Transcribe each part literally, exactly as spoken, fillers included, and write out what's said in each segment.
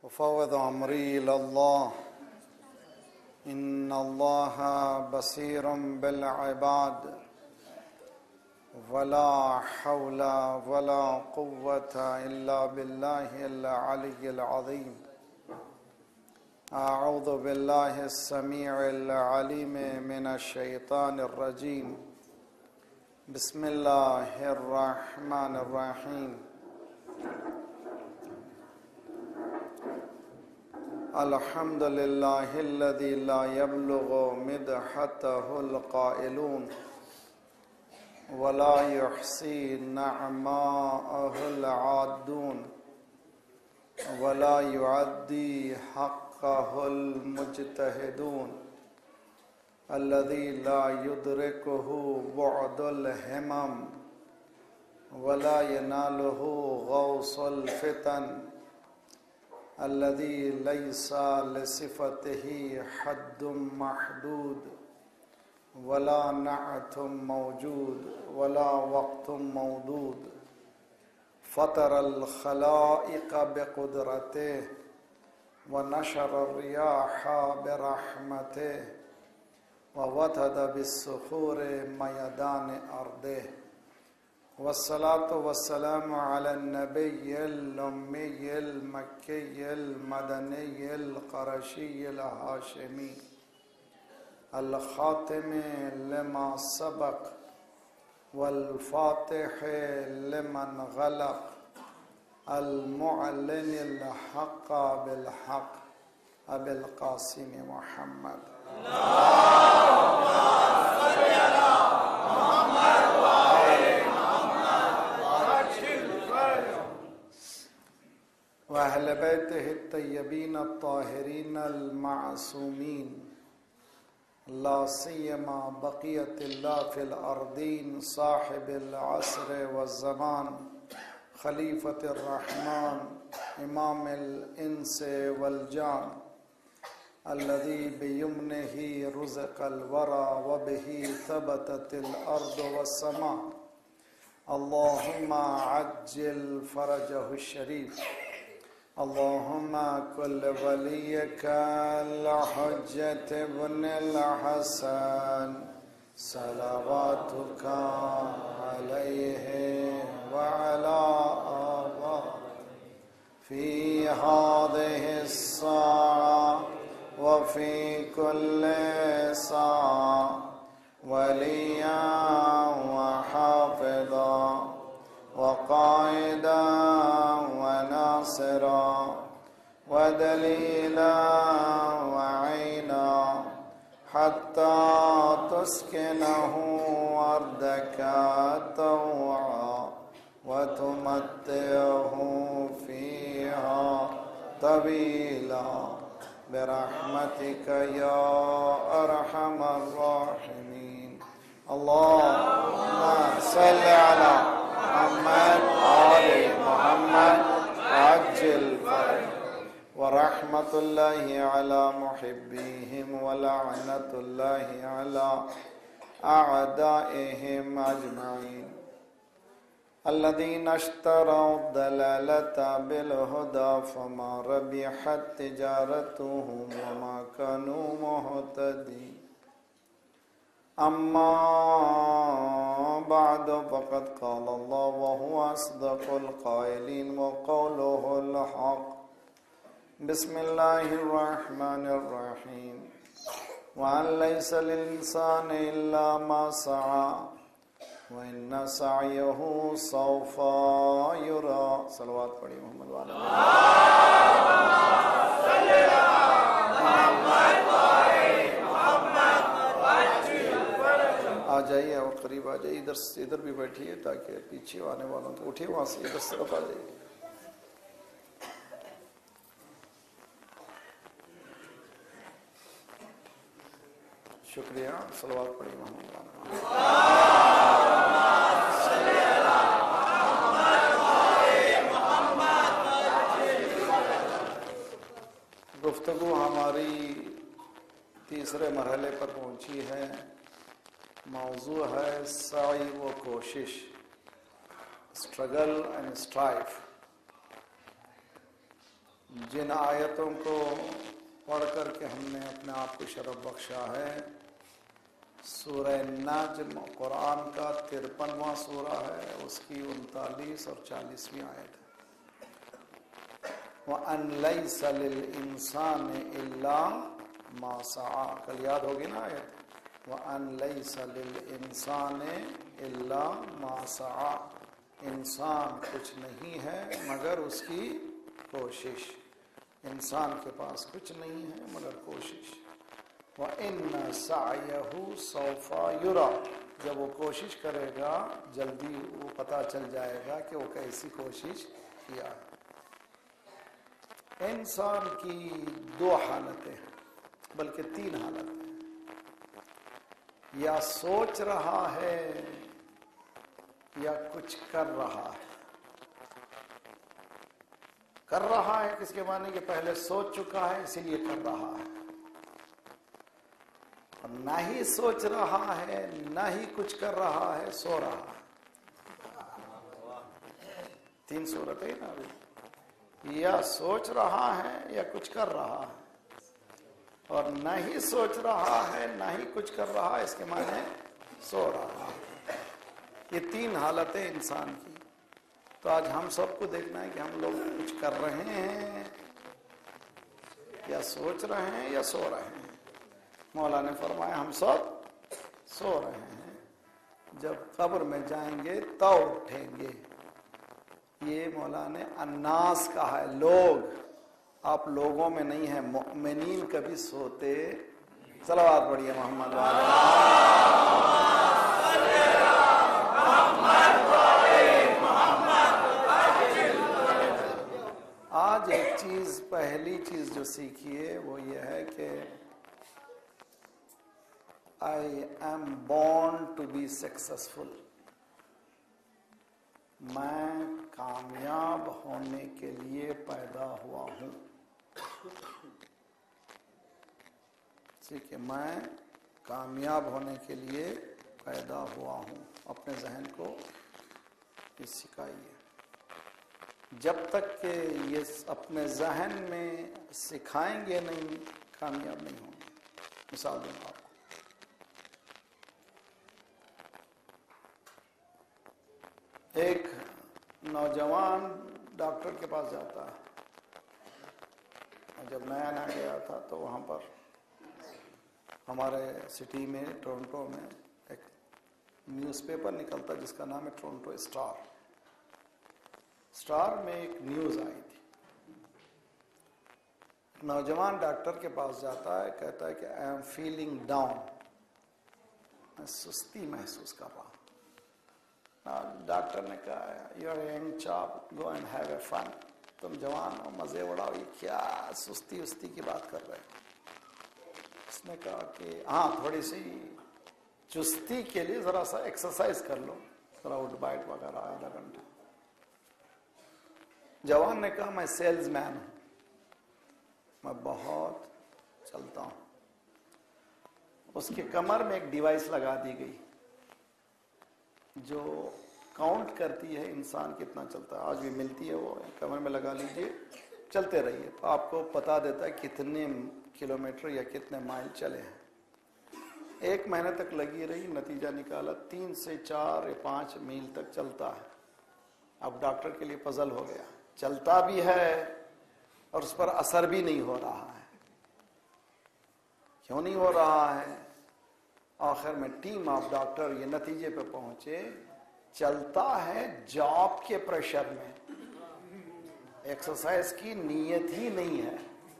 وفوض أمري إلى الله إن الله بصير بالعباد ولا حول ولا قوة إلا بالله العلي العظيم. أعوذ بالله السميع العليم من الشيطان الرجيم. بسم الله الرحمن الرحيم. الحمد لله الذي لا يبلغ مدحته القائلون ولا يحصي نعماءه العادون ولا يعدي حقه المجتهدون الذي لا يدركه بعد الهمم ولا يناله غوص الفتن الذي ليس لصفته حد محدود ولا نعت موجود ولا وقت موجود فطر الخلائق بقدرته ونشر الرياح برحمته ووتد بالصخور ميدان أرضه والصلاة والسلام على النبي الأمي المكي المدني القرشي الهاشمي الخاتم لما سبق والفاتح لمن غلق المعلن الحق بالحق أبي القاسم محمد. اللهم صل على محمد وآل وأهل بيته الطيبين الطاهرين المعصومين لا سيما بقية الله في الأرضين صاحب العصر والزمان خليفة الرحمن إمام الإنس والجان الذي بيمنه رزق الورى وبه ثبتت الأرض والسماء. اللهم عجل فرجه الشريف. اللهم كل وليك الحجة ابن الحسن صلواتك عليه وعلى آبائه في هذه الساعة وفي كل ساعة وليا وحافظا وقائدا وناصرا ودليلا وعينا حتى تسكنه أرضك طوعا وتمتعه فيها طويلا برحمتك يا أرحم الراحمين. اللهم صل على محمد وآل محمد عجل فرجهم ورحمة الله على محبيهم ولعنة الله على أعدائهم أجمعين الذين اشتروا الضلالة بالهدى فما ربحت تجارتهم وما كانوا مهتدين. أما بعد فقد قال الله وهو أصدق القائلين وقوله الحق. بسم الله الرحمن الرحيم. وأن ليس للإنسان إلا ما سعى وإن سعيه سوف يرى. صلوات پڑھی محمد وعلى آ جائیے اور قریب آ جائیے. ادھر ادھر بھی بیٹھیے تاکہ پیچھے آنے والوں کو اٹھے وہاں سے ادھر طرف آ جائیے. شکریہ. صلوات پڑھی محمد گفتگو ہماری تیسرے مرحلے پر پہنچی ہے. موضوع ہے سعی و کوشش، اسٹرگل اینڈ اسٹرائف. जिन आयतों को पढ़ कर के हमने अपने आप को शरफ बख्शा है, सूरह नज्म कुरान का तिरपनवां सूरा है, उसकी उनतालीस और चालीसवीं आयत है। वअन लैसा लिल इंसानि इल्ला मा सआ, कल याद होगी ना आयत, वअन लैसा लिल इंसानि इल्ला मा सआ, इंसान कुछ नहीं है मगर उसकी कोशिश, इंसान के पास कुछ नहीं है मगर कोशिश। वइन्न सअयहु सौफा युरा, जब वो कोशिश करेगा जल्दी वो पता चल जाएगा कि वो कैसी कोशिश किया है। इंसान की दो हालतें हैं, बल्कि तीन हालतें हैं, या सोच रहा है या कुछ कर रहा है। कर रहा है किसके माने कि पहले सोच चुका है इसीलिए कर रहा है, और ना ही सोच रहा है ना ही कुछ कर रहा है, सो रहा है। तीन सूरत है ना अभी, या सोच रहा है या कुछ कर रहा है, और ना ही सोच रहा है ना ही कुछ कर रहा है, इसके माने सो रहा है। ये तीन हालतें इंसान की। तो आज हम सबको देखना है कि हम लोग कुछ कर रहे हैं या सोच रहे हैं या सो रहे हैं। मौला ने फरमाया हम सब सो रहे हैं, जब कब्र में जाएंगे तो उठेंगे। ये मौला ने अन्नास कहा है, लोग। आप लोगों में नहीं है, मुमिनीन कभी सोते। सलावत पढ़िए मोहम्मद वाले। आज एक चीज, पहली चीज जो सीखी है वो ये है कि I am born to be successful. मैं कामयाब होने के लिए पैदा हुआ हूं। ठीक है, मैं कामयाब होने के लिए पैदा हुआ हूं। अपने जहन को ये सिखाइए। जब तक कि ये अपने जहन में सिखाएंगे नहीं, कामयाब नहीं होंगे। मिसाल दूंगा आपको। एक नौजवान डॉक्टर के पास जाता है। जब नया नया गया था तो वहाँ पर हमारे सिटी में, टोरंटो में एक न्यूज़पेपर निकलता जिसका नाम है टोरंटो स्टार। स्टार में एक न्यूज़ आई थी। नौजवान डॉक्टर के पास जाता है, कहता है कि आई एम फीलिंग डाउन, मैं सुस्ती महसूस कर रहा हूँ। डॉक्टर ने कहा you are young chap, go and have a fun. तुम जवान हो, मजे उड़ाओ, ये क्या सुस्ती उस्ती की बात कर रहे हो। उसने कहा कि हाँ, थोड़ी सी चुस्ती के लिए जरा सा एक्सरसाइज कर लो, जरा उठ बैठ वगैरह आधा घंटा। जवान ने कहा मैं सेल्समैन हूं, मैं बहुत चलता हूं। उसके कमर में एक डिवाइस लगा दी गई जो काउंट करती है इंसान कितना चलता है। आज भी मिलती है, वो कमर में लगा लीजिए, चलते रहिए, तो आपको पता देता है कितने किलोमीटर या कितने माइल चले हैं। एक महीने तक लगी रही, नतीजा निकाला तीन से चार या पाँच मील तक चलता है। अब डॉक्टर के लिए पजल हो गया, चलता भी है और उस पर असर भी नहीं हो रहा है। क्यों नहीं हो रहा है? आखिर में टीम ऑफ डॉक्टर ये नतीजे पे पहुंचे, चलता है जॉब के प्रेशर में, एक्सरसाइज की नीयत ही नहीं है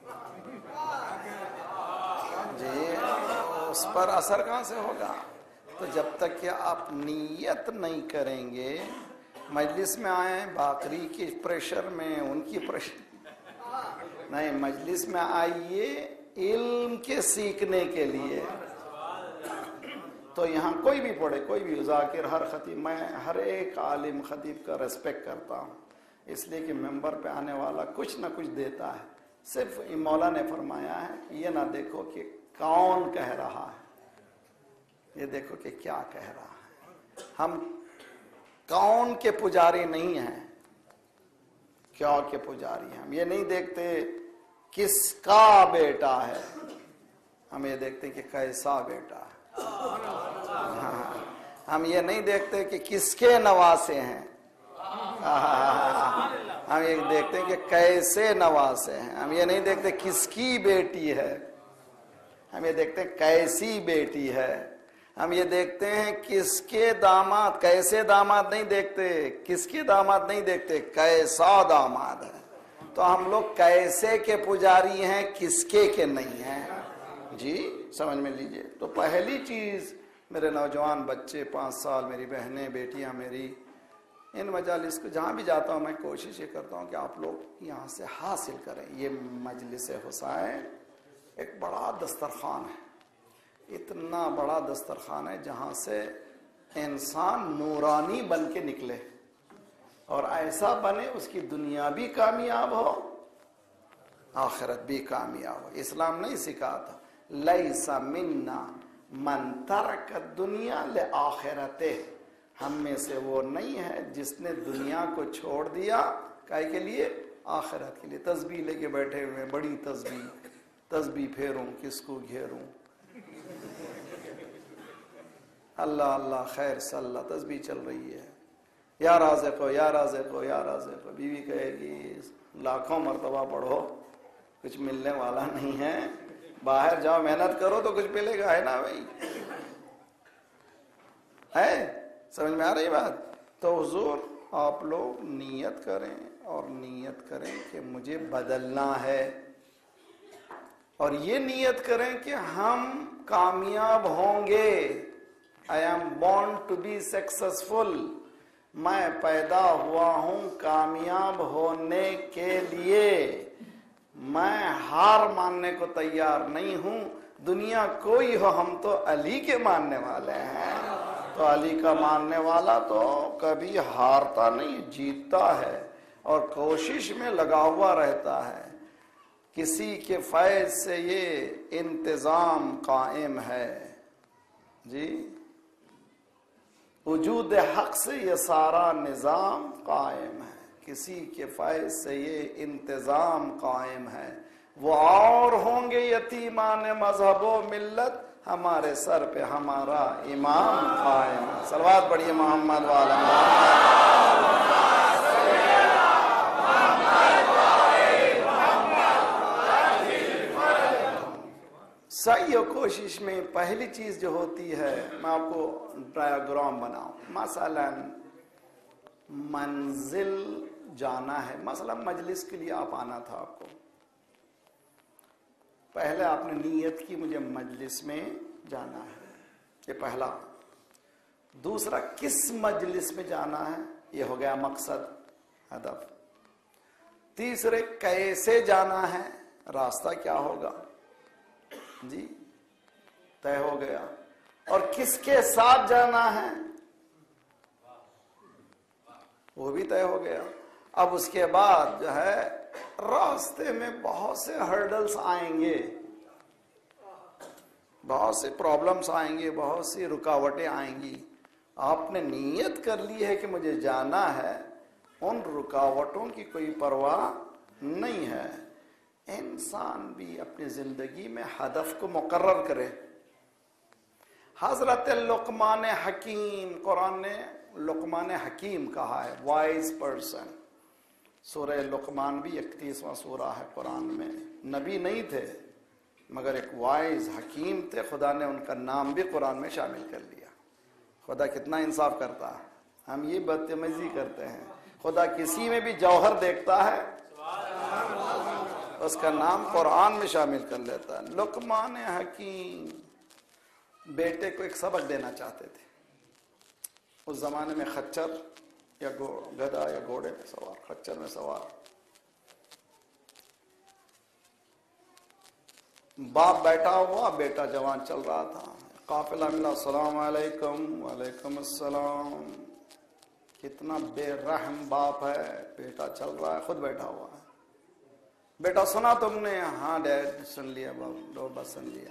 जी, उस पर असर कहां से होगा? तो जब तक कि आप नीयत नहीं करेंगे, मजलिस में आए बाकरी के प्रेशर में, उनकी प्रेशर नहीं, मजलिस में आइए इल्म के सीखने के लिए। तो यहाँ कोई भी पढ़े, कोई भी जाकिर, हर खतीब, मैं हर एक आलिम खतीब का रेस्पेक्ट करता हूँ, इसलिए कि मेंबर पे आने वाला कुछ ना कुछ देता है। सिर्फ मौला ने फरमाया है ये ना देखो कि कौन कह रहा है, ये देखो कि क्या कह रहा है। हम कौन के पुजारी नहीं हैं کیا کے پجاری ہیں. ہم یہ نہیں دیکھتے کس کا بیٹا ہے, ہم یہ دیکھتے کہ کیسا بیٹا ہے. ہم یہ نہیں دیکھتے کہ کس کے نواسے ہیں, ہم یہ دیکھتے کہ کیسے نواسے ہیں. ہم یہ نہیں دیکھتے کس کی بیٹی ہے, ہم یہ دیکھتے ہیں کیسی بیٹی ہے. ہم یہ دیکھتے ہیں کس کے داماد, کیسے داماد نہیں دیکھتے, کس کے داماد نہیں دیکھتے, کیسا داماد ہے. تو ہم لوگ کیسے کے پجاری ہیں, کس کے کے نہیں ہیں. جی سمجھ میں لیجئے. تو پہلی چیز میرے نوجوان بچے, پانچ سال, میری بہنیں, بیٹیاں میری, ان مجالس کو جہاں بھی جاتا ہوں میں کوشش یہ کرتا ہوں کہ آپ لوگ یہاں سے حاصل کریں. یہ مجلس حسین ایک بڑا دسترخوان ہے, اتنا بڑا دسترخوان ہے جہاں سے انسان نورانی بن کے نکلے, اور ایسا بنے اس کی دنیا بھی کامیاب ہو, آخرت بھی کامیاب ہو. اسلام نہیں سکھاتا لیس منا من ترک الدنیا لآخرتہ, ہم میں سے وہ نہیں ہے جس نے دنیا کو چھوڑ دیا کائے کے لیے, آخرت کے لیے. تسبیح لے کے بیٹھے ہوئے, بڑی تسبیح, تسبیح پھیروں کس کو گھیروں, اللہ اللہ خیر صلی اللہ, تسبیح چل رہی ہے, یا رازق ہو یا رازق ہو یا رازق ہو. بیوی کہے گی لاکھوں مرتبہ پڑھو, کچھ ملنے والا نہیں ہے, باہر جاؤ محنت کرو تو کچھ ملے گا, ہے نا بھائی, ہے سمجھ میں آ رہی بات. تو حضور آپ لوگ نیت کریں, اور نیت کریں کہ مجھے بدلنا ہے, اور یہ نیت کریں کہ ہم کامیاب ہوں گے. I am born to be successful, میں پیدا ہوا ہوں کامیاب ہونے کے لیے, میں ہار ماننے کو تیار نہیں ہوں. دنیا کوئی ہو, ہم تو علی کے ماننے والے ہیں. تو علی کا ماننے والا تو کبھی ہارتا نہیں, جیتتا ہے, اور کوشش میں لگا ہوا رہتا ہے. کسی کے فیض سے یہ انتظام قائم ہے. جی وجود حق سے یہ سارا نظام قائم ہے, کسی کے فیض سے یہ انتظام قائم ہے. وہ اور ہوں گے یتیمان مذہب و ملت, ہمارے سر پہ ہمارا امام قائم ہے. صلوات پڑھیے محمد والا صحیح. و کوشش میں پہلی چیز جو ہوتی ہے, میں آپ کو ڈایاگرام بناؤں. مثلا منزل جانا ہے, مثلا مجلس کے لیے آپ آنا تھا, آپ کو پہلے آپ نے نیت کی مجھے مجلس میں جانا ہے, یہ پہلا. دوسرا کس مجلس میں جانا ہے, یہ ہو گیا مقصد, ہدف. تیسرے کیسے جانا ہے, راستہ کیا ہوگا, جی طے ہو گیا. اور کس کے ساتھ جانا ہے وہ بھی طے ہو گیا. اب اس کے بعد جو ہے راستے میں بہت سے ہرڈلز آئیں گے, بہت سے پرابلمز آئیں گے, بہت سی رکاوٹیں آئیں گی. آپ نے نیت کر لی ہے کہ مجھے جانا ہے, ان رکاوٹوں کی کوئی پرواہ نہیں ہے. انسان بھی اپنی زندگی میں ہدف کو مقرر کرے. حضرت لقمان حکیم, قرآن نے لقمان حکیم کہا ہے, وائز پرسن. سورہ لقمان بھی اکتیسواں سورہ ہے قرآن میں. نبی نہیں تھے مگر ایک وائز حکیم تھے, خدا نے ان کا نام بھی قرآن میں شامل کر لیا. خدا کتنا انصاف کرتا ہے, ہم یہ بدتمیزی کرتے ہیں. خدا کسی میں بھی جوہر دیکھتا ہے, اس کا نام قرآن میں شامل کر لیتا ہے. لقمان حکیم بیٹے کو ایک سبق دینا چاہتے تھے. اس زمانے میں خچر یا گدھا یا گھوڑے میں سوار, خچر میں سوار, باپ بیٹھا ہوا, بیٹا جوان چل رہا تھا. قافلہ ملا, السلام علیکم. وعلیکم السلام. کتنا بے رحم باپ ہے, بیٹا چل رہا ہے, خود بیٹھا ہوا ہے. بیٹا سنا تم نے؟ ہاں ڈیڈ سن لیا, دو بس سن لیا.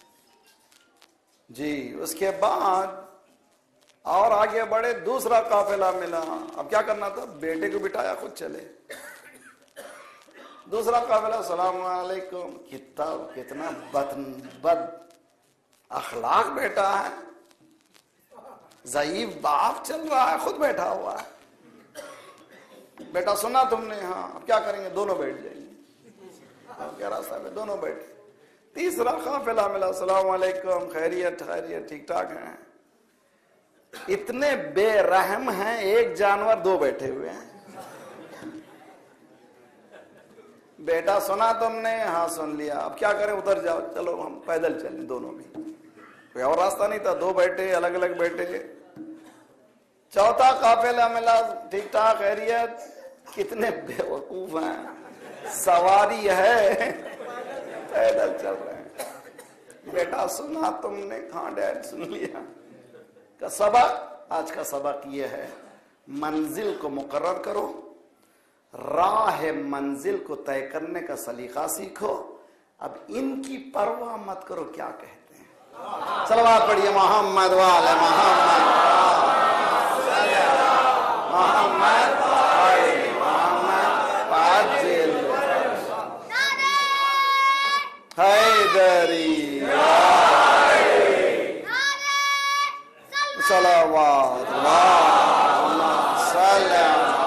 جی اس کے بعد اور آگے بڑھے, دوسرا قافلہ ملا. اب کیا کرنا تھا, بیٹے کو بٹھایا, خود چلے. دوسرا قافلہ السلام علیکم. کتنا کتنا بد بد اخلاق بیٹا ہے, ضعیف باپ چل رہا ہے, خود بیٹھا ہوا ہے. بیٹا سنا تم نے؟ ہاں. اب کیا کریں گے؟ دونوں بیٹھ جائیں گے. اب کیا راستہ ہے؟ دونوں بیٹھ. تیسرا قافلہ ملا السلام علیکم, خیریت خیریت ٹھیک ٹھاک ہیں. اتنے بے رحم ہیں, ایک جانور دو بیٹھے ہوئے ہیں. بیٹا سنا تم نے؟ ہاں سن لیا. اب کیا کریں؟ اتر جاؤ, چلو ہم پیدل چلیں. دونوں بھی, کوئی اور راستہ نہیں تھا, دو بیٹھے الگ الگ بیٹھے. چوتھا قافلہ ملا ٹھیک ٹھاک خیریت. کتنے بے وقوف ہیں, سواری ہے پیدل چل رہے ہیں. بیٹا سنا تم نے؟ ہاں ڈیڈ سن لیا. کا سبق, آج کا سبق یہ ہے, منزل کو مقرر کرو, راہ منزل کو طے کرنے کا سلیقہ سیکھو. اب ان کی پرواہ مت کرو کیا کہتے ہیں. صلوات پڑھیے محمد وعلی محمد محمد وعلی محمد عاجل حیدری صلوات اللہم صلی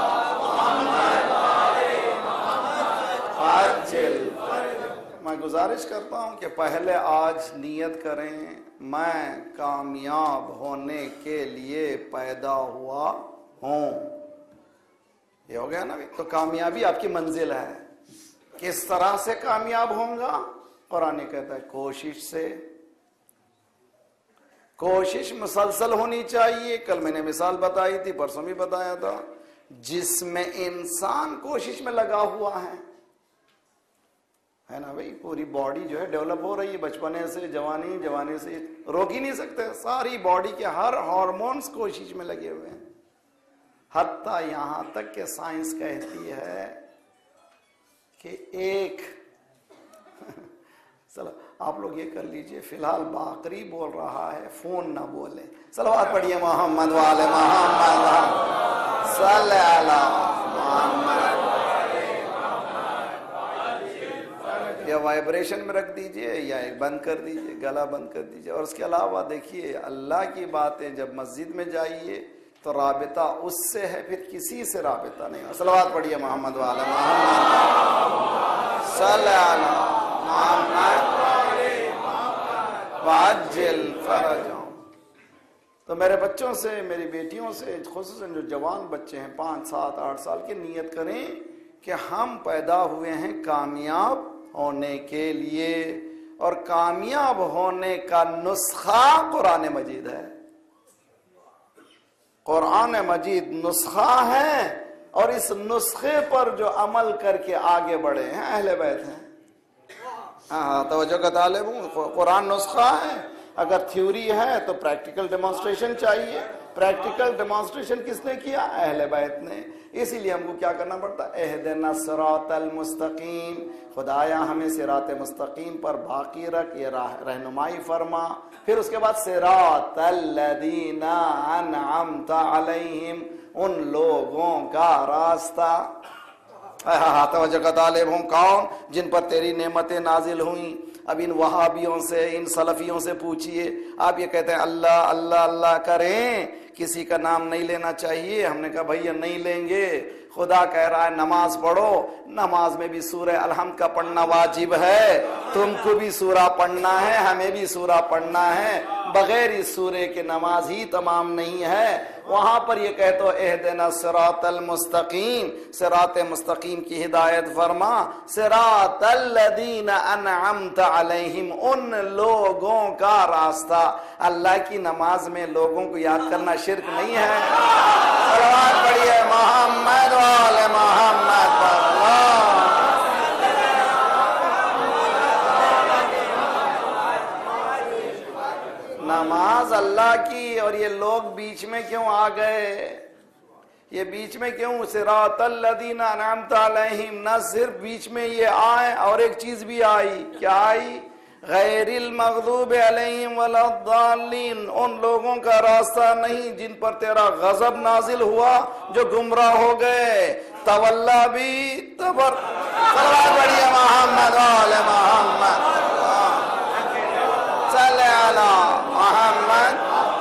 میں گزارش کرتا ہوں کہ پہلے آج نیت کریں, میں کامیاب ہونے کے لیے پیدا ہوا ہوں. یہ ہو گیا نا. تو کامیابی آپ کی منزل ہے. کس طرح سے کامیاب ہوں گا؟ قرآن کہتا ہے کوشش سے. کوشش مسلسل ہونی چاہیے. کل میں نے مثال بتائی تھی, پرسوں بھی بتایا تھا. جس میں انسان کوشش میں لگا ہوا ہے ہے نا بھائی, پوری باڈی جو ہے ڈیولپ ہو رہی ہے بچپنے سے, جوانی جوانی سے روک ہی نہیں سکتے. ساری باڈی کے ہر ہارمونز کوشش میں لگے ہوئے ہیں. حتیٰ یہاں تک کہ سائنس کہتی ہے کہ ایک چلو آپ لوگ یہ کر لیجئے, فی الحال باقری بول رہا ہے, فون نہ بولے. صلوات پڑھیے محمد وعلی محمد صلی علی محمد. یا وائبریشن میں رکھ دیجئے یا ایک بند کر دیجئے, گلا بند کر دیجئے. اور اس کے علاوہ دیکھیے اللہ کی باتیں جب مسجد میں جائیے تو رابطہ اس سے ہے, پھر کسی سے رابطہ نہیں. صلوات پڑھیے محمد وعلی محمد صلی علی محمد وعجل فرجهم. تو میرے بچوں سے, میری بیٹیوں سے, خصوصاً جو جوان بچے ہیں پانچ سات آٹھ سال کے, نیت کریں کہ ہم پیدا ہوئے ہیں کامیاب ہونے کے لیے. اور کامیاب ہونے کا نسخہ قرآن مجید ہے. قرآن مجید نسخہ ہے, اور اس نسخے پر جو عمل کر کے آگے بڑھے ہیں اہل بیت ہیں. ہاں توجہ کا طالب ہوں. قرآن نسخہ ہے, اگر تھیوری ہے تو پریکٹیکل ڈیمانسٹریشن چاہیے. پریکٹیکل ڈیمانسٹریشن کس نے کیا؟ اہل بیت نے. اسی لیے ہم کو کیا کرنا پڑتا ہے؟ اہدنا الصراط المستقیم, خدایا ہمیں صراط مستقیم پر باقی رکھ, یہ رہنمائی فرما. پھر اس کے بعد صراط الذین انعمت علیہم, ان لوگوں کا راستہ. توجہ کا طالب ہوں, کون؟ جن پر تیری نعمتیں نازل ہوئیں. اب ان وہابیوں سے, ان سلفیوں سے پوچھئے, آپ یہ کہتے ہیں اللہ اللہ اللہ کریں, کسی کا نام نہیں لینا چاہیے. ہم نے کہا بھائی نہیں لیں گے. خدا کہہ رہا ہے نماز پڑھو, نماز میں بھی سورہ الحمد کا پڑھنا واجب ہے. تم کو بھی سورہ پڑھنا ہے, ہمیں بھی سورہ پڑھنا ہے. بغیر اس سورے کے نماز ہی تمام نہیں ہے. وہاں پر یہ کہتے ہو اہدنا الصراط المستقیم, صراط مستقیم کی ہدایت فرما. صراط الذین انعمت علیہم, ان لوگوں کا راستہ. اللہ کی نماز میں لوگوں کو یاد کرنا شرک نہیں ہے. صلوات پڑھیے محمد وعلی محمد. نماز اللہ کی, اور یہ لوگ بیچ میں کیوں آ گئے؟ یہ بیچ میں کیوں؟ صراط الذین انعمت علیہم, نہ صرف بیچ میں یہ آئے, اور ایک چیز بھی آئی. کیا آئی؟ غیر المغضوب علیہم ولا الضالین, ان لوگوں کا راستہ نہیں جن پر تیرا غضب نازل ہوا, جو گمراہ ہو گئے. تولا بھی سفر صلوات پڑھیے محمد والے محمد صلی علی محمد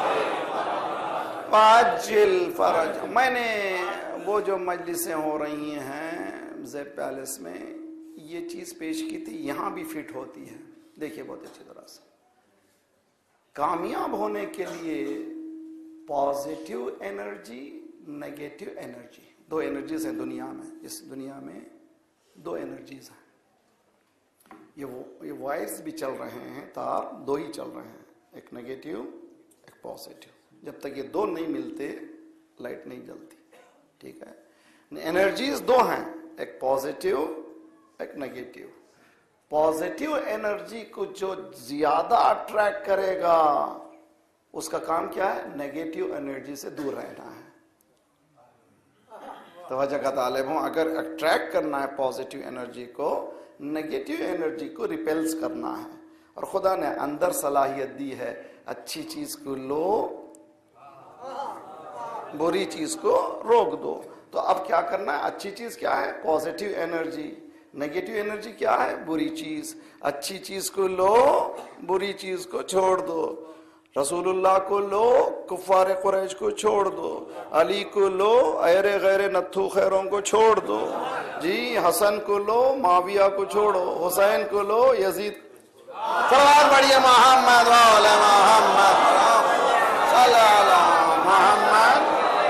واجل فرج. میں نے وہ جو مجلسیں ہو رہی ہیں زیب پیلس میں یہ چیز پیش کی تھی, یہاں بھی فٹ ہوتی ہے. دیکھیے بہت اچھی طرح سے, کامیاب ہونے کے لیے پازیٹیو انرجی, نیگیٹو انرجی, دو انرجیز ہیں دنیا میں. اس دنیا میں دو انرجیز ہیں. یہ وائرز بھی چل رہے ہیں, تار دو ہی چل رہے ہیں, ایک نیگیٹو ایک پازیٹیو. جب تک یہ دو نہیں ملتے لائٹ نہیں جلتی. ٹھیک ہے, انرجیز دو ہیں, ایک پازیٹیو ایک نیگیٹو. پازیٹیو انرجی کو جو زیادہ اٹریکٹ کرے گا اس کا کام کیا ہے؟ نیگیٹو انرجی سے دور رہنا ہے. توجہ کا طالب ہوں, اگر اٹریکٹ کرنا ہے پازیٹیو انرجی کو, نیگیٹو انرجی کو ریپیلس کرنا ہے. اور خدا نے اندر صلاحیت دی ہے, اچھی چیز کو لو بری چیز کو روک دو. تو اب کیا کرنا ہے؟ اچھی چیز کیا ہے؟ Positive energy. نیگیٹو انرجی کیا ہے؟ بری چیز. اچھی چیز کو لو, بری چیز کو چھوڑ دو. رسول اللہ کو لو, کفار قریش کو چھوڑ دو. علی کو لو, ایر غیر نتھو خیروں کو چھوڑ دو. جی حسن کو لو, معاویہ کو چھوڑو. حسین کو لو, یزید. صلوات پڑھیے محمد والے محمد صلی علی محمد.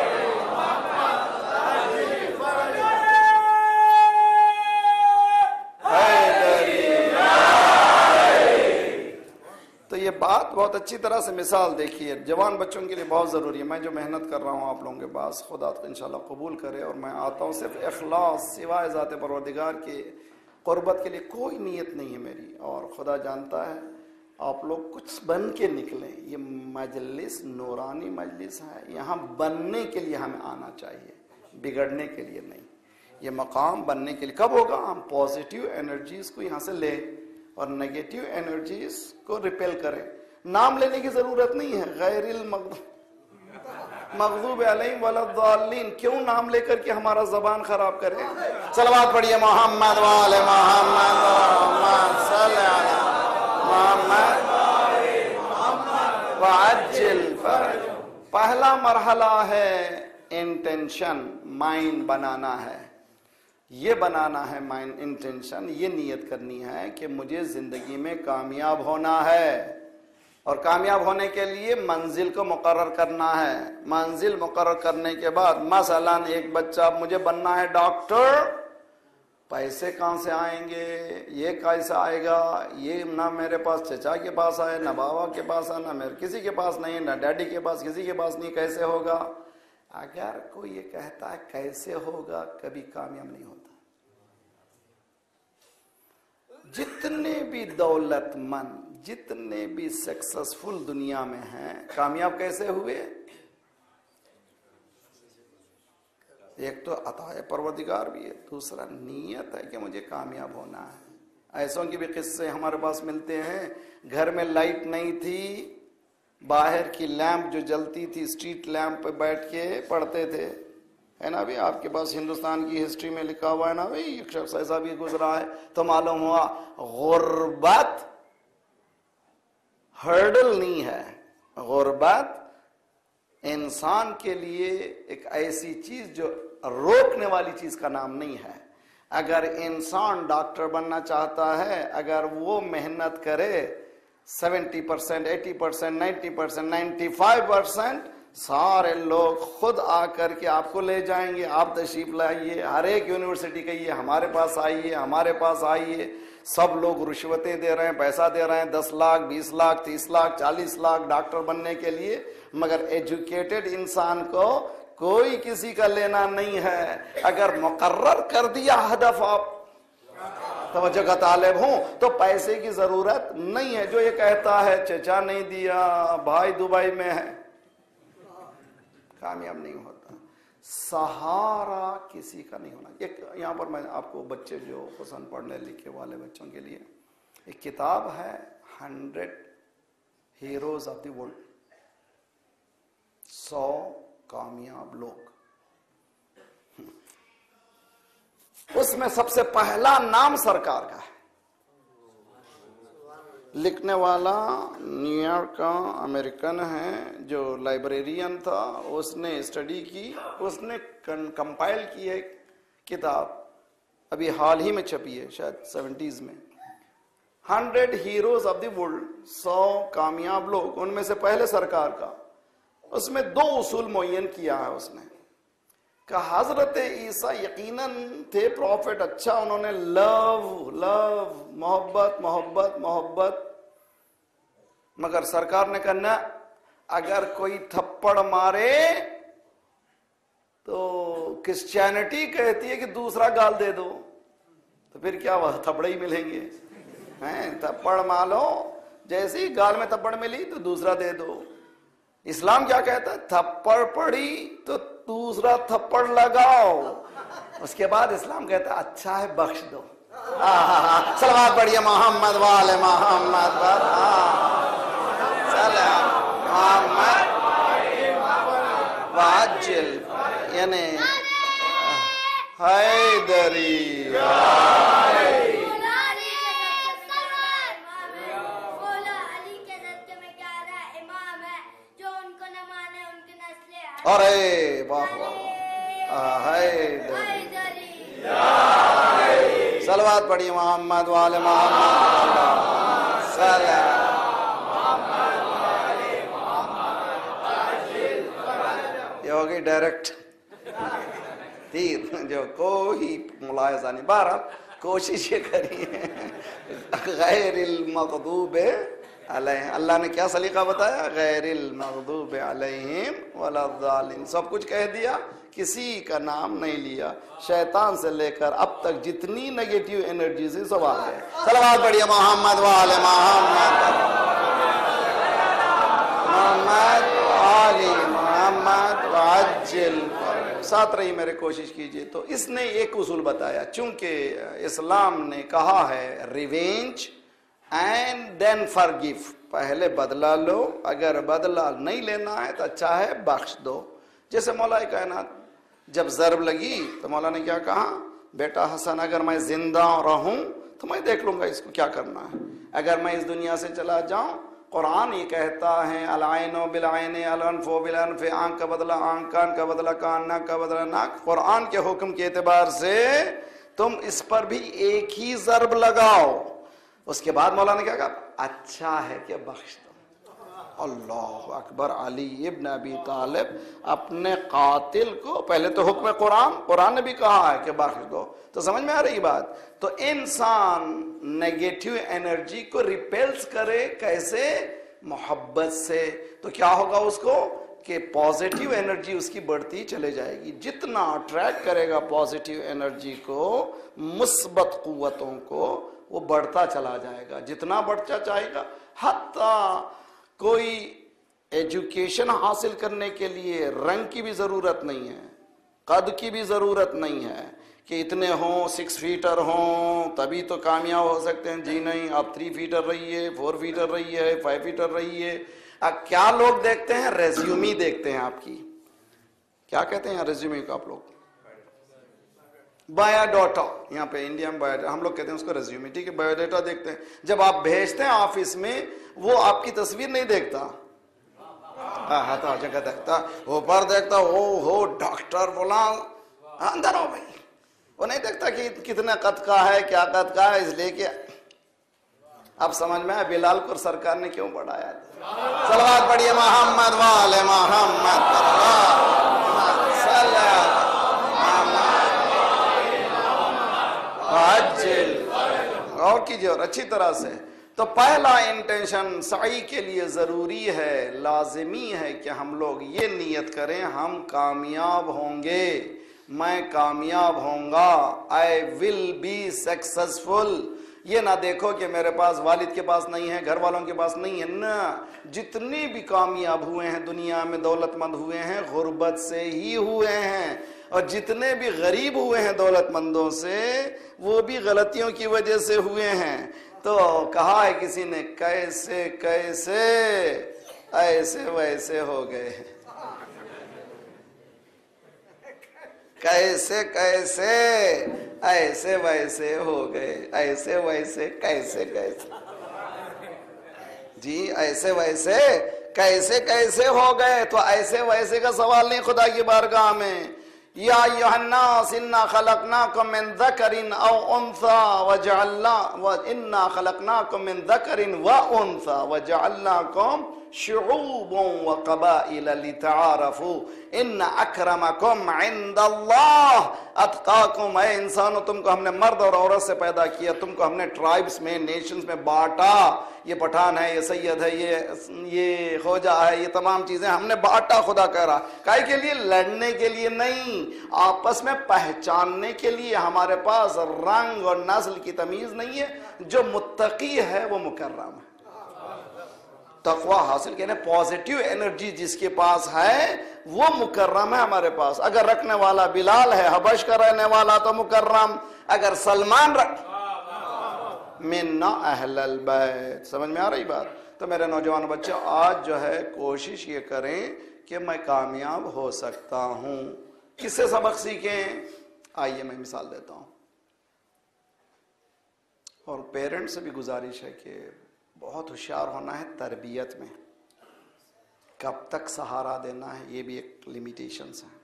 تو یہ بات بہت اچھی طرح سے مثال دیکھیے, جوان بچوں کے لیے بہت ضروری ہے. میں جو محنت کر رہا ہوں آپ لوگوں کے پاس, خدا تو انشاءاللہ قبول کرے. اور میں آتا ہوں صرف اخلاص, سوائے ذات پروردگار کے قربت کے لیے کوئی نیت نہیں ہے میری. اور خدا جانتا ہے آپ لوگ کچھ بن کے نکلیں. یہ مجلس نورانی مجلس ہے, یہاں بننے کے لیے ہمیں آنا چاہیے, بگڑنے کے لیے نہیں. یہ مقام بننے کے لیے کب ہوگا؟ ہم پازیٹیو انرجیز کو یہاں سے لیں اور نیگیٹو انرجیز کو ریپیل کریں. نام لینے کی ضرورت نہیں ہے, غیر المغضوب علیہم ولا الضالین. کیوں نام لے کر کے ہمارا زبان خراب کریں؟ صلوات پڑھیے محمد والے محمد محمد صلی علی محمد وعجل فرج. پہلا مرحلہ ہے انٹینشن, مائنڈ بنانا ہے. یہ بنانا ہے مائنڈ, انٹینشن, یہ نیت کرنی ہے کہ مجھے زندگی میں کامیاب ہونا ہے. اور کامیاب ہونے کے لیے منزل کو مقرر کرنا ہے. منزل مقرر کرنے کے بعد مثلا ایک بچہ, مجھے بننا ہے ڈاکٹر, پیسے کہاں سے آئیں گے, یہ کیسے آئے گا, یہ نہ میرے پاس چچا کے پاس آئے, نہ بابا کے پاس آئے, نہ میرے کسی کے پاس نہیں, نہ ڈیڈی کے پاس, کسی کے پاس نہیں, کیسے ہوگا؟ اگر کوئی یہ کہتا ہے کیسے ہوگا, کبھی کامیاب نہیں ہوتا. جتنے بھی دولت مند, جتنے بھی سکسسفل دنیا میں ہیں, کامیاب کیسے ہوئے؟ ایک تو عطا پروردگار بھی ہے, دوسرا نیت ہے کہ مجھے کامیاب ہونا ہے. ایسوں کے بھی قصے ہمارے پاس ملتے ہیں. گھر میں لائٹ نہیں تھی, باہر کی لیمپ جو جلتی تھی, اسٹریٹ لیمپ پہ بیٹھ کے پڑھتے تھے, ہے نا بھی. آپ کے پاس ہندوستان کی ہسٹری میں لکھا ہوا ہے نا بھائی, ایک شخص ایسا بھی گزرا ہے. تو معلوم ہوا غربت ہرڈل نہیں ہے. غربت انسان کے لیے ایک ایسی چیز جو روکنے والی چیز کا نام نہیں ہے. اگر انسان ڈاکٹر بننا چاہتا ہے, اگر وہ محنت کرے seventy percent, eighty percent, ninety percent, ninety five percent, سارے لوگ خود آ کر کے آپ کو لے جائیں گے. آپ تشریف لائیے, ہر ایک یونیورسٹی کہیے ہمارے پاس آئیے, ہمارے پاس آئیے. سب لوگ رشوتیں دے رہے ہیں, پیسہ دے رہے ہیں, دس لاکھ, بیس لاکھ, تیس لاکھ, چالیس لاکھ ڈاکٹر بننے کے لیے. مگر ایجوکیٹڈ انسان کو کوئی کسی کا لینا نہیں ہے. اگر مقرر کر دیا ہدف, آپ توجہ کا طالب ہوں, تو پیسے کی ضرورت نہیں ہے. جو یہ کہتا ہے چچا نہیں دیا, بھائی دبئی میں ہے, کامیاب نہیں ہوتا. سہارا کسی کا نہیں ہونا. ایک یہاں پر میں آپ کو, بچے جو پسند پڑھنے لکھے والے بچوں کے لیے ایک کتاب ہے, hundred heroes of the world, سو کامیاب لوگ. اس میں سب سے پہلا نام سرکار کا ہے. لکھنے والا نیو یارک کا امریکن ہے جو لائبریرین تھا. اس نے اسٹڈی کی, اس نے کمپائل کی ہے کتاب, ابھی حال ہی میں چھپی ہے شاید سیونٹیز میں. Hundred heroes of the world, سو کامیاب لوگ, ان میں سے پہلے سرکار کا. اس میں دو اصول معین کیا ہے اس نے کہ حضرت عیسیٰ یقیناً تھے پروفٹ, اچھا انہوں نے لو لو محبت محبت محبت, مگر سرکار نے کہنا اگر کوئی تھپڑ مارے تو کرسچینٹی کہتی ہے کہ دوسرا گال دے دو, تو پھر کیا وہ تھپڑے ہی ملیں گے. تھپڑ مارو, جیسے ہی گال میں تھپڑ ملی تو دوسرا دے دو. اسلام کیا کہتا ہے؟ تھپڑ پڑی تو دوسرا تھپڑ لگاؤ. اس کے بعد اسلام کہتا ہے اچھا ہے بخش دو. صلوات پڑھیے محمد والے محمد محمد واجل, یعنی حیدری ارے واہ واہ حیدری. صلوات پڑھیے محمد والے محمد. یہ ہوگی ڈائریکٹ تیر جو کوئی ملاحظہ نہیں. بہرحال کوشش یہ کریے غیر المغضوب علیہم. اللہ نے کیا سلیقہ بتایا؟ غیر المغضوب علیہم ولا الضالین. سب کچھ کہہ دیا, کسی کا نام نہیں لیا. شیطان سے لے کر اب تک جتنی نیگیٹیو انرجی سے سب آ گئے. صلوات پڑھیے محمد والے محمد محمد والی محمد وعجل. ساتھ رہی میرے, کوشش کیجئے. تو اس نے ایک اصول بتایا, چونکہ اسلام نے کہا ہے ریونج اینڈ دین فرگیو, پہلے بدلہ لو, اگر بدلہ نہیں لینا ہے تو اچھا ہے بخش دو. جیسے مولا کائنات جب ضرب لگی تو مولا نے کیا کہا؟ بیٹا حسن اگر میں زندہ رہوں تو میں دیکھ لوں گا اس کو کیا کرنا ہے, اگر میں اس دنیا سے چلا جاؤں. قرآن یہ کہتا ہے العین بالعین الانف بالانف, آنکھ کا بدلہ آنکھ, کان کا بدلہ کان, ناک کا بدلہ ناک. قرآن کے حکم کے اعتبار سے تم اس پر بھی ایک ہی ضرب لگاؤ. اس کے بعد مولا نے کیا کہا؟ اچھا ہے کہ بخش دو. اللہ اکبر. علی ابن ابی طالب اپنے قاتل کو, پہلے تو حکم قرآن, قرآن نے بھی کہا ہے کہ بخش دو. تو سمجھ میں آ رہی بات؟ تو انسان نیگیٹیو انرجی کو ریپیلس کرے کیسے؟ محبت سے. تو کیا ہوگا اس کو کہ پازیٹیو انرجی اس کی بڑھتی چلے جائے گی. جتنا اٹریکٹ کرے گا پازیٹیو انرجی کو, مثبت قوتوں کو, وہ بڑھتا چلا جائے گا. جتنا بڑھتا چاہے گا, حتیٰ کوئی ایجوکیشن حاصل کرنے کے لیے رنگ کی بھی ضرورت نہیں ہے, قد کی بھی ضرورت نہیں ہے کہ اتنے ہوں, سکس فیٹر ہوں تبھی تو کامیاب ہو سکتے ہیں. جی نہیں, آپ تھری فیٹر رہیے, فور فیٹر رہیے, فائیو فیٹر رہیے. اب کیا لوگ دیکھتے ہیں؟ ریزیومی دیکھتے ہیں آپ کی. کیا کہتے ہیں ریزیومی کو آپ لوگ؟ Biodata. یہاں پہ انڈیا میں بایو, ہم لوگ کہتے ہیں اس کو ریزیومی. ٹھیک ہے, بایو ڈاٹا دیکھتے ہیں. جب آپ بھیجتے ہیں آفس میں, وہ آپ کی تصویر نہیں دیکھتا, ہاں جگہ دیکھتا, اوپر دیکھتا, او ہو ڈاکٹر بولا اندر ہو بھائی. وہ نہیں دیکھتا کہ کتنے قد کا ہے, کیا قد کا ہے. اس لیے کہ اب سمجھ میں آیا بلال کو سرکار نے کیوں بڑھایا. صلوات پڑھیے محمد والے محمد. اور کیجئے اور اچھی طرح سے. تو پہلا انٹینشن سعی کے لیے ضروری ہے, لازمی ہے کہ ہم لوگ یہ نیت کریں ہم کامیاب ہوں گے, میں کامیاب ہوں گا, I will be successful. یہ نہ دیکھو کہ میرے پاس والد کے پاس نہیں ہے, گھر والوں کے پاس نہیں ہے. نہ, جتنی بھی کامیاب ہوئے ہیں دنیا میں, دولت مند ہوئے ہیں, غربت سے ہی ہوئے ہیں. اور جتنے بھی غریب ہوئے ہیں دولت مندوں سے, وہ بھی غلطیوں کی وجہ سے ہوئے ہیں. تو کہا ہے کسی نے, کیسے کیسے ایسے ویسے ہو گئے. کیسے کیسے ایسے ویسے ہو گئے، ایسے ویسے کیسے کیسے، جی ایسے ویسے کیسے کیسے ہو گئے. تو ایسے ویسے کا سوال نہیں خدا کی بارگاہ میں. یا ایھا الناس انا خلقناکم من ذکر او انثی وجعلنا وانا خلقناکم من ذکر وانثی وجعلناکم شعوبا وقبائل لتعارفوا ان اکرمکم عند اللہ اتقاکم. اے انسانوں، تم کو ہم نے مرد اور عورت سے پیدا کیا، تم کو ہم نے ٹرائبز میں، نیشنز میں بانٹا. یہ پٹھان ہے، یہ سید ہے، یہ یہ خوجہ ہے، یہ تمام چیزیں ہم نے بانٹا. خدا کہہ رہا کاہے کے لیے؟ لڑنے کے لیے نہیں، آپس میں پہچاننے کے لیے. ہمارے پاس رنگ اور نسل کی تمیز نہیں ہے. جو متقی ہے وہ مکرم ہے. تقوی حاصل کہنے پازیٹیو انرجی جس کے پاس ہے وہ مکرم ہے ہمارے پاس. اگر رکھنے والا بلال ہے، حبش کا رہنے والا، تو مکرم. اگر سلمان رکھ منا اہل البیت. سمجھ میں آ رہی بات؟ تو میرے نوجوان بچے آج جو ہے کوشش یہ کریں کہ میں کامیاب ہو سکتا ہوں. کس سے سبق سیکھیں؟ آئیے میں مثال دیتا ہوں. اور پیرنٹ سے بھی گزارش ہے کہ بہت ہوشیار ہونا ہے تربیت میں. کب تک سہارا دینا ہے یہ بھی ایک لیمیٹیشنز ہیں.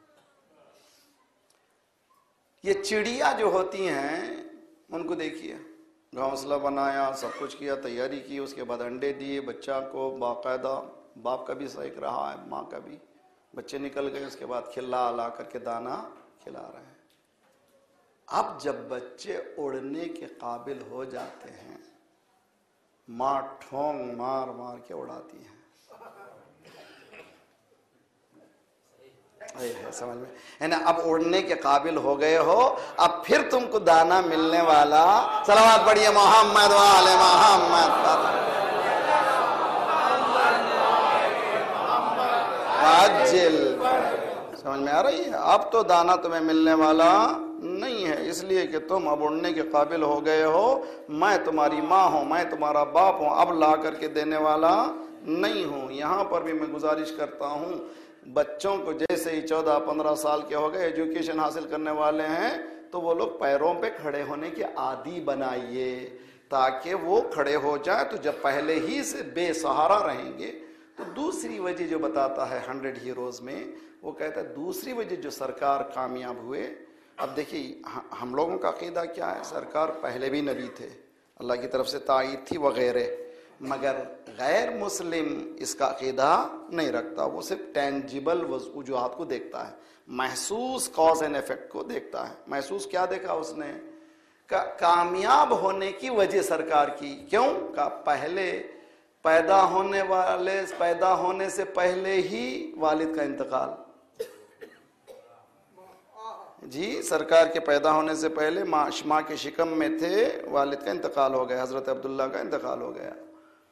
یہ چڑیا جو ہوتی ہیں ان کو دیکھیے، گھونسلہ بنایا، سب کچھ کیا، تیاری کی، اس کے بعد انڈے دیے بچہ کو باقاعدہ. باپ کا بھی سیکھ رہا ہے، ماں کا بھی. بچے نکل گئے، اس کے بعد کھلا لا کر کے دانا کھلا رہے ہیں. اب جب بچے اڑنے کے قابل ہو جاتے ہیں، ماں ٹھونگ مار مار کے اڑاتی ہے. سمجھ میں ہے نا؟ اب اڑنے کے قابل ہو گئے ہو، اب پھر تم کو دانا ملنے والا. صلوات پڑھیے محمد وآل محمد. عجل. سمجھ میں آ رہی ہے؟ اب تو دانا تمہیں ملنے والا نہیں ہے، اس لیے کہ تم اب اڑنے کے قابل ہو گئے ہو. میں تمہاری ماں ہوں، میں تمہارا باپ ہوں، اب لا کر کے دینے والا نہیں ہوں. یہاں پر بھی میں گزارش کرتا ہوں بچوں کو جیسے ہی چودہ پندرہ سال کے ہو گئے، ایجوکیشن حاصل کرنے والے ہیں، تو وہ لوگ پیروں پہ کھڑے ہونے کے عادی بنائیے تاکہ وہ کھڑے ہو جائیں. تو جب پہلے ہی سے بے سہارا رہیں گے تو دوسری وجہ جو بتاتا ہے ہنڈریڈ ہیروز میں، وہ کہتا ہے دوسری وجہ جو سرکار کامیاب ہوئے. اب دیکھیے ہم لوگوں کا عقیدہ کیا ہے؟ سرکار پہلے بھی نبی تھے، اللہ کی طرف سے تائید تھی وغیرہ، مگر غیر مسلم اس کا عقیدہ نہیں رکھتا. وہ صرف ٹینجیبل وجوہات کو دیکھتا ہے، محسوس کاز اینڈ افیکٹ کو دیکھتا ہے. محسوس کیا دیکھا اس نے؟ کامیاب ہونے کی وجہ سرکار کی. کیوں؟ کہ پہلے پیدا ہونے والے پیدا ہونے سے پہلے ہی والد کا انتقال. جی سرکار کے پیدا ہونے سے پہلے ماں ماں کے شکم میں تھے، والد کا انتقال ہو گیا، حضرت عبداللہ کا انتقال ہو گیا.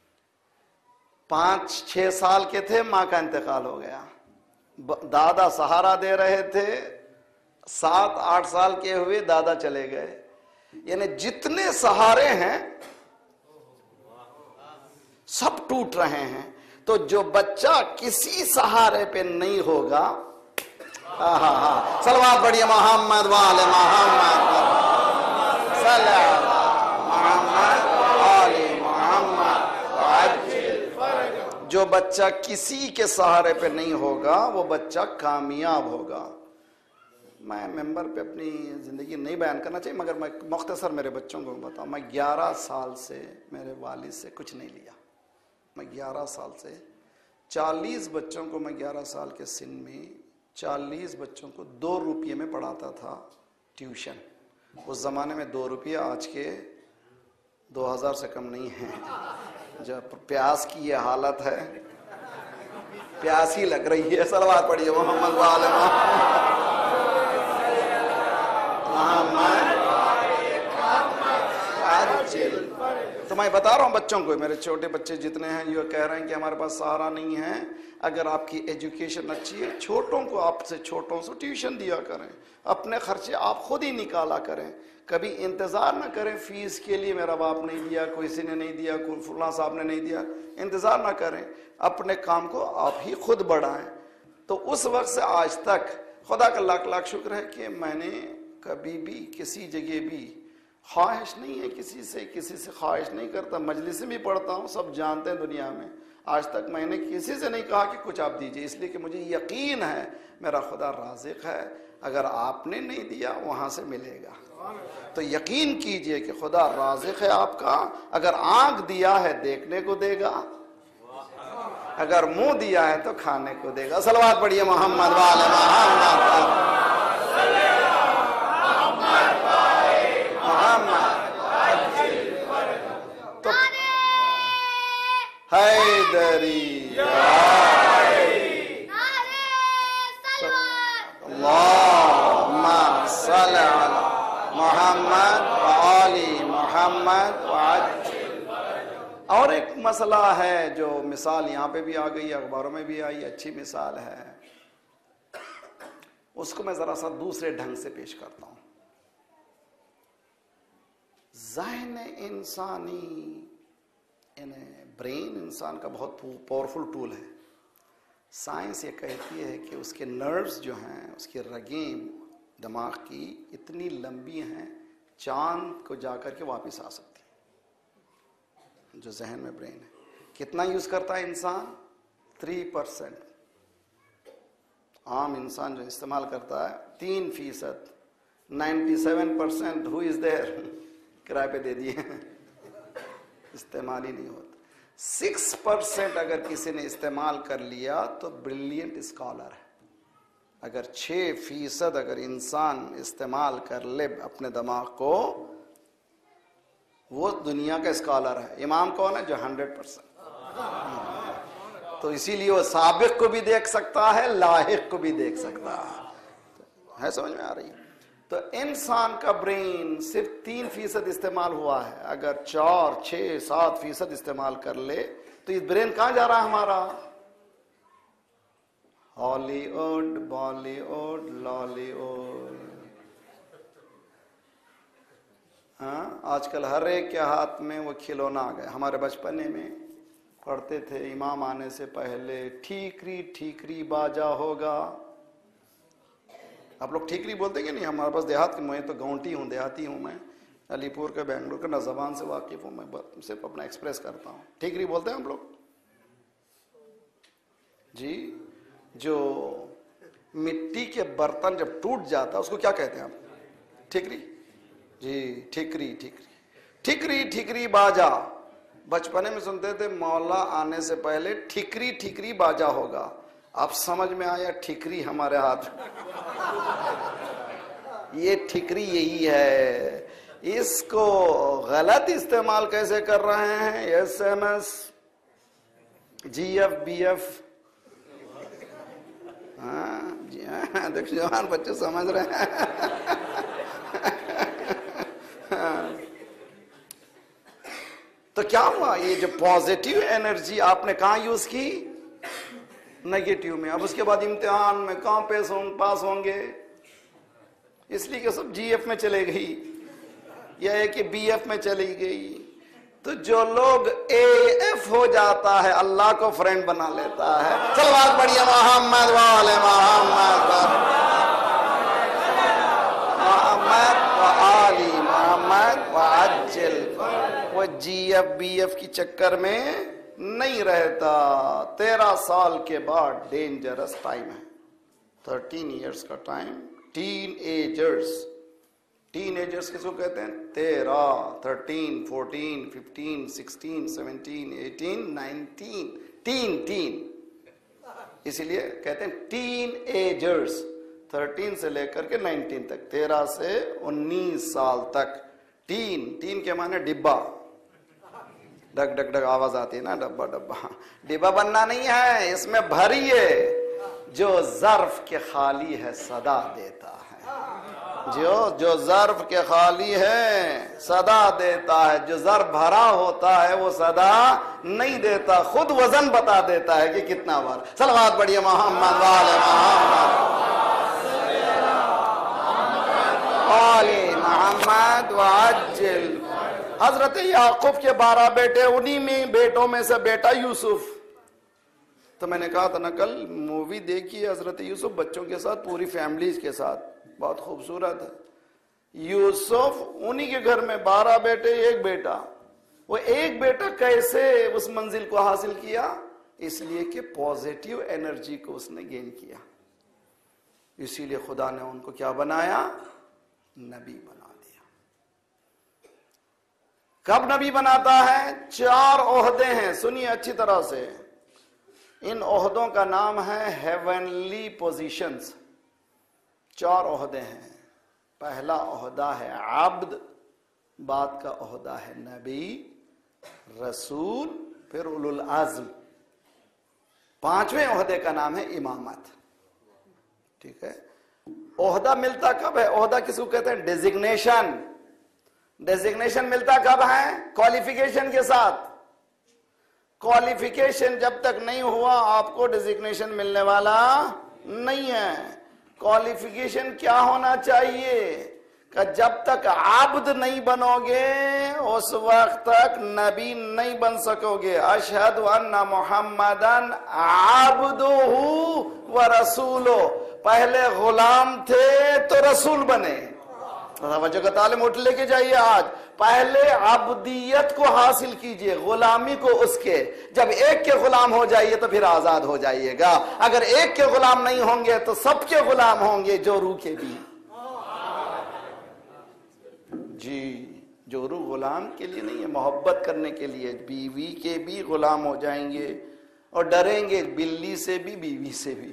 پانچ چھ سال کے تھے، ماں کا انتقال ہو گیا. دادا سہارا دے رہے تھے، سات آٹھ سال کے ہوئے دادا چلے گئے. یعنی جتنے سہارے ہیں سب ٹوٹ رہے ہیں. تو جو بچہ کسی سہارے پہ نہیں ہوگا، ہاں ہاں ہاں صلوات پڑھیے محمد والے محمد صلی اللہ محمد آل محمد. جو بچہ کسی کے سہارے پہ نہیں ہوگا وہ بچہ کامیاب ہوگا. میں ممبر پہ اپنی زندگی نہیں بیان کرنا چاہیے، مگر میں مختصر میرے بچوں کو بتاؤں. میں گیارہ سال سے میرے والد سے کچھ نہیں لیا. میں گیارہ سال سے چالیس بچوں کو میں گیارہ سال کے سن میں چالیس بچوں کو دو روپیے میں پڑھاتا تھا ٹیوشن. اس زمانے میں دو روپیے آج کے دو ہزار سے کم نہیں ہیں. جب پیاس کی یہ حالت ہے، پیاس ہی لگ رہی ہے. صلوات پڑھیے محمد وآل محمد. تو میں بتا رہا ہوں بچوں کو، میرے چھوٹے بچے جتنے ہیں یہ کہہ رہے ہیں کہ ہمارے پاس سہارا نہیں ہے. اگر آپ کی ایجوکیشن اچھی ہے، چھوٹوں کو آپ سے چھوٹوں سے ٹیوشن دیا کریں، اپنے خرچے آپ خود ہی نکالا کریں. کبھی انتظار نہ کریں فیس کے لیے میرا باپ نہیں دیا، کوئی کسی نے نہیں دیا، کوئی فلاں صاحب نے نہیں دیا. انتظار نہ کریں، اپنے کام کو آپ ہی خود بڑھائیں. تو اس وقت سے آج تک خدا کا لاکھ لاکھ شکر ہے کہ میں نے کبھی بھی کسی جگہ بھی خواہش نہیں ہے کسی سے کسی سے خواہش نہیں کرتا. مجلس میں بھی پڑھتا ہوں, سب جانتے ہیں دنیا میں, آج تک میں نے کسی سے نہیں کہا کہ کچھ آپ دیجئے, اس لیے کہ مجھے یقین ہے میرا خدا رازق ہے, اگر آپ نے نہیں دیا وہاں سے ملے گا. تو یقین کیجئے کہ خدا رازق ہے آپ کا, اگر آنکھ دیا ہے دیکھنے کو دے گا, اگر منہ دیا ہے تو کھانے کو دے گا. صلوات پڑھیے محمد والے محمد تو حیدری اللہم صلی علی محمد وآل محمد وعجل. اور ایک مسئلہ ہے جو مثال یہاں پہ بھی آ گئی, اخباروں میں بھی آئی, اچھی مثال ہے, اس کو میں ذرا سا دوسرے ڈھنگ سے پیش کرتا ہوں. ذہن انسانی برین انسان کا بہت پاورفل ٹول ہے. سائنس یہ کہتی ہے کہ اس کے نروز جو ہیں, اس کی رگیں دماغ کی اتنی لمبی ہیں چاند کو جا کر کے واپس آ سکتی ہیں. جو ذہن میں برین ہے, کتنا یوز کرتا ہے انسان؟ Three percent. عام انسان جو استعمال کرتا ہے تین فیصد. Ninety seven percent who is there, کرائے پہ دے دیے, استعمال ہی نہیں ہوتا. سکس پرسینٹ اگر کسی نے استعمال کر لیا تو بریلینٹ اسکالر ہے. اگر چھ فیصد اگر انسان استعمال کر لے اپنے دماغ کو, وہ دنیا کا اسکالر ہے. امام کون ہے؟ جو ہنڈریڈ پرسینٹ. تو اسی لیے وہ سابق کو بھی دیکھ سکتا ہے, لاحق کو بھی دیکھ سکتا ہے. ہے سمجھ میں آ رہی ہے؟ تو انسان کا برین صرف تین فیصد استعمال ہوا ہے. اگر چار چھ سات فیصد استعمال کر لے تو یہ برین کہاں جا رہا ہے ہمارا؟ Hollywood, Bollywood, Lollywood. ہاں, آج کل ہر ایک کے ہاتھ میں وہ کھلونا آ گیا. ہمارے بچپنے میں پڑھتے تھے امام آنے سے پہلے ٹھیکری ٹھیکری باجا ہوگا. آپ لوگ ٹھیکری بولتے ہیں کہ نہیں؟ ہمارے پاس دیہات کی, میں تو گاؤنٹی ہوں, دیہاتی ہوں, میں علی پور کا, بنگلور کا, نہ زبان سے واقف ہوں, میں صرف اپنا ایکسپریس کرتا ہوں. ٹھیکری بولتے ہیں ہم لوگ جی. جو مٹی کے برتن جب ٹوٹ جاتا اس کو کیا کہتے ہیں آپ؟ ٹھیکری جی. ٹھیکری ٹھیکری ٹھیکری ٹھیکری باجا. بچپنے میں سنتے تھے مولا آنے سے پہلے ٹھیکری ٹھیکری باجا ہوگا. اب سمجھ میں آیا ٹھیکری ہمارے ہاتھ میں. یہ ٹھیکری یہی ہے. اس کو غلط استعمال کیسے کر رہے ہیں؟ S M S, G F, B F. ہاں جی ہاں, دیکھ جوان بچے سمجھ رہے ہیں. تو کیا ہوا؟ یہ جو پازیٹیو انرجی آپ نے کہاں یوز کی؟ نیگیٹیو میں. اب اس کے بعد امتحان میں کہاں پاس ہوں گے؟ اس لیے کہ سب جی ایف میں چلے گئی, یا ہے کہ بی ایف میں چلی گئی. تو جو لوگ اے ایف ہو جاتا ہے اللہ کو فرینڈ بنا لیتا ہے. صلوات پڑھیے محمد والے محمد محمد وآل محمد وعجل. وہ جی ایف بی ایف کی چکر میں نہیں رہتا. تیرہ سال کے بعد ڈینجرس ٹائم ہے. تھرٹین ایئرس کا time. Teenagers, teenagers کس کو کہتے ہیں؟ تیرہ, thirteen, fourteen, fifteen, sixteen, seventeen, eighteen, nineteen. تین تین اسی لیے کہتے ہیں ٹین ایجرز. تھرٹین سے لے کر کے نائنٹین تک, تیرہ سے انیس سال تک. ٹین, ٹین کے معنی ڈبا. ڈگ ڈگ ڈگ آواز آتی ہے نا, ڈبا ڈبا. ڈبا بننا نہیں ہے, اس میں بھریے. جو ظرف کے خالی ہے صدا دیتا ہے. جو جو ظرف کے خالی ہے صدا دیتا ہے. جو ظرف بھرا ہوتا ہے وہ صدا نہیں دیتا, خود وزن بتا دیتا ہے کہ کتنا بھر. صلوات پڑھیے محمد والے محمد آل محمد وعجل. حضرت یعقوب کے بارہ بیٹے, انہی میں بیٹوں میں سے بیٹا یوسف. تو میں نے کہا تھا نا کل مووی دیکھی حضرت یوسف بچوں کے ساتھ، پوری فیملیز کے ساتھ، بہت خوبصورت ہے. یوسف انہی کے گھر میں بارہ بیٹے ایک بیٹا، وہ ایک بیٹا کیسے اس منزل کو حاصل کیا؟ اس لیے کہ پازیٹیو انرجی کو اس نے گین کیا. اسی لیے خدا نے ان کو کیا بنایا؟ نبی بنا دیا. کب نبی بناتا ہے؟ چار عہدے ہیں، سنیے اچھی طرح سے. ان عہدوں کا نام ہے ہیونلی پوزیشنز. چار عہدے ہیں. پہلا عہدہ ہے عبد، بعد کا عہدہ ہے نبی، رسول، پھر اولو العزم. پانچویں عہدے کا نام ہے امامت. ٹھیک ہے. عہدہ ملتا کب ہے؟ عہدہ کس کو کہتے ہیں؟ ڈیزگنیشن. ڈیزگنیشن ملتا کب ہے؟ کوالیفیکیشن کے ساتھ. کوالیفیکیشن جب تک نہیں ہوا آپ کو ڈیزگنیشن ملنے والا نہیں ہے. کوالیفیکیشن کیا ہونا چاہیے کہ جب تک عبد نہیں بنو گے اس وقت تک نبی نہیں بن سکو گے. اشہد ان محمدن عبدہ و رسولہ. پہلے غلام تھے تو رسول بنے. توجہ کا تعلیم اٹھ لے کے جائیے. آج پہلے عبدیت کو حاصل کیجئے، غلامی کو اس کے. جب ایک کے غلام ہو جائیے تو پھر آزاد ہو جائیے گا. اگر ایک کے غلام نہیں ہوں گے تو سب کے غلام ہوں گے، جو روح کے بھی. جی جو روح غلام کے لیے نہیں ہے، محبت کرنے کے لیے. بیوی کے بھی غلام ہو جائیں گے اور ڈریں گے بلی سے بھی، بیوی سے بھی.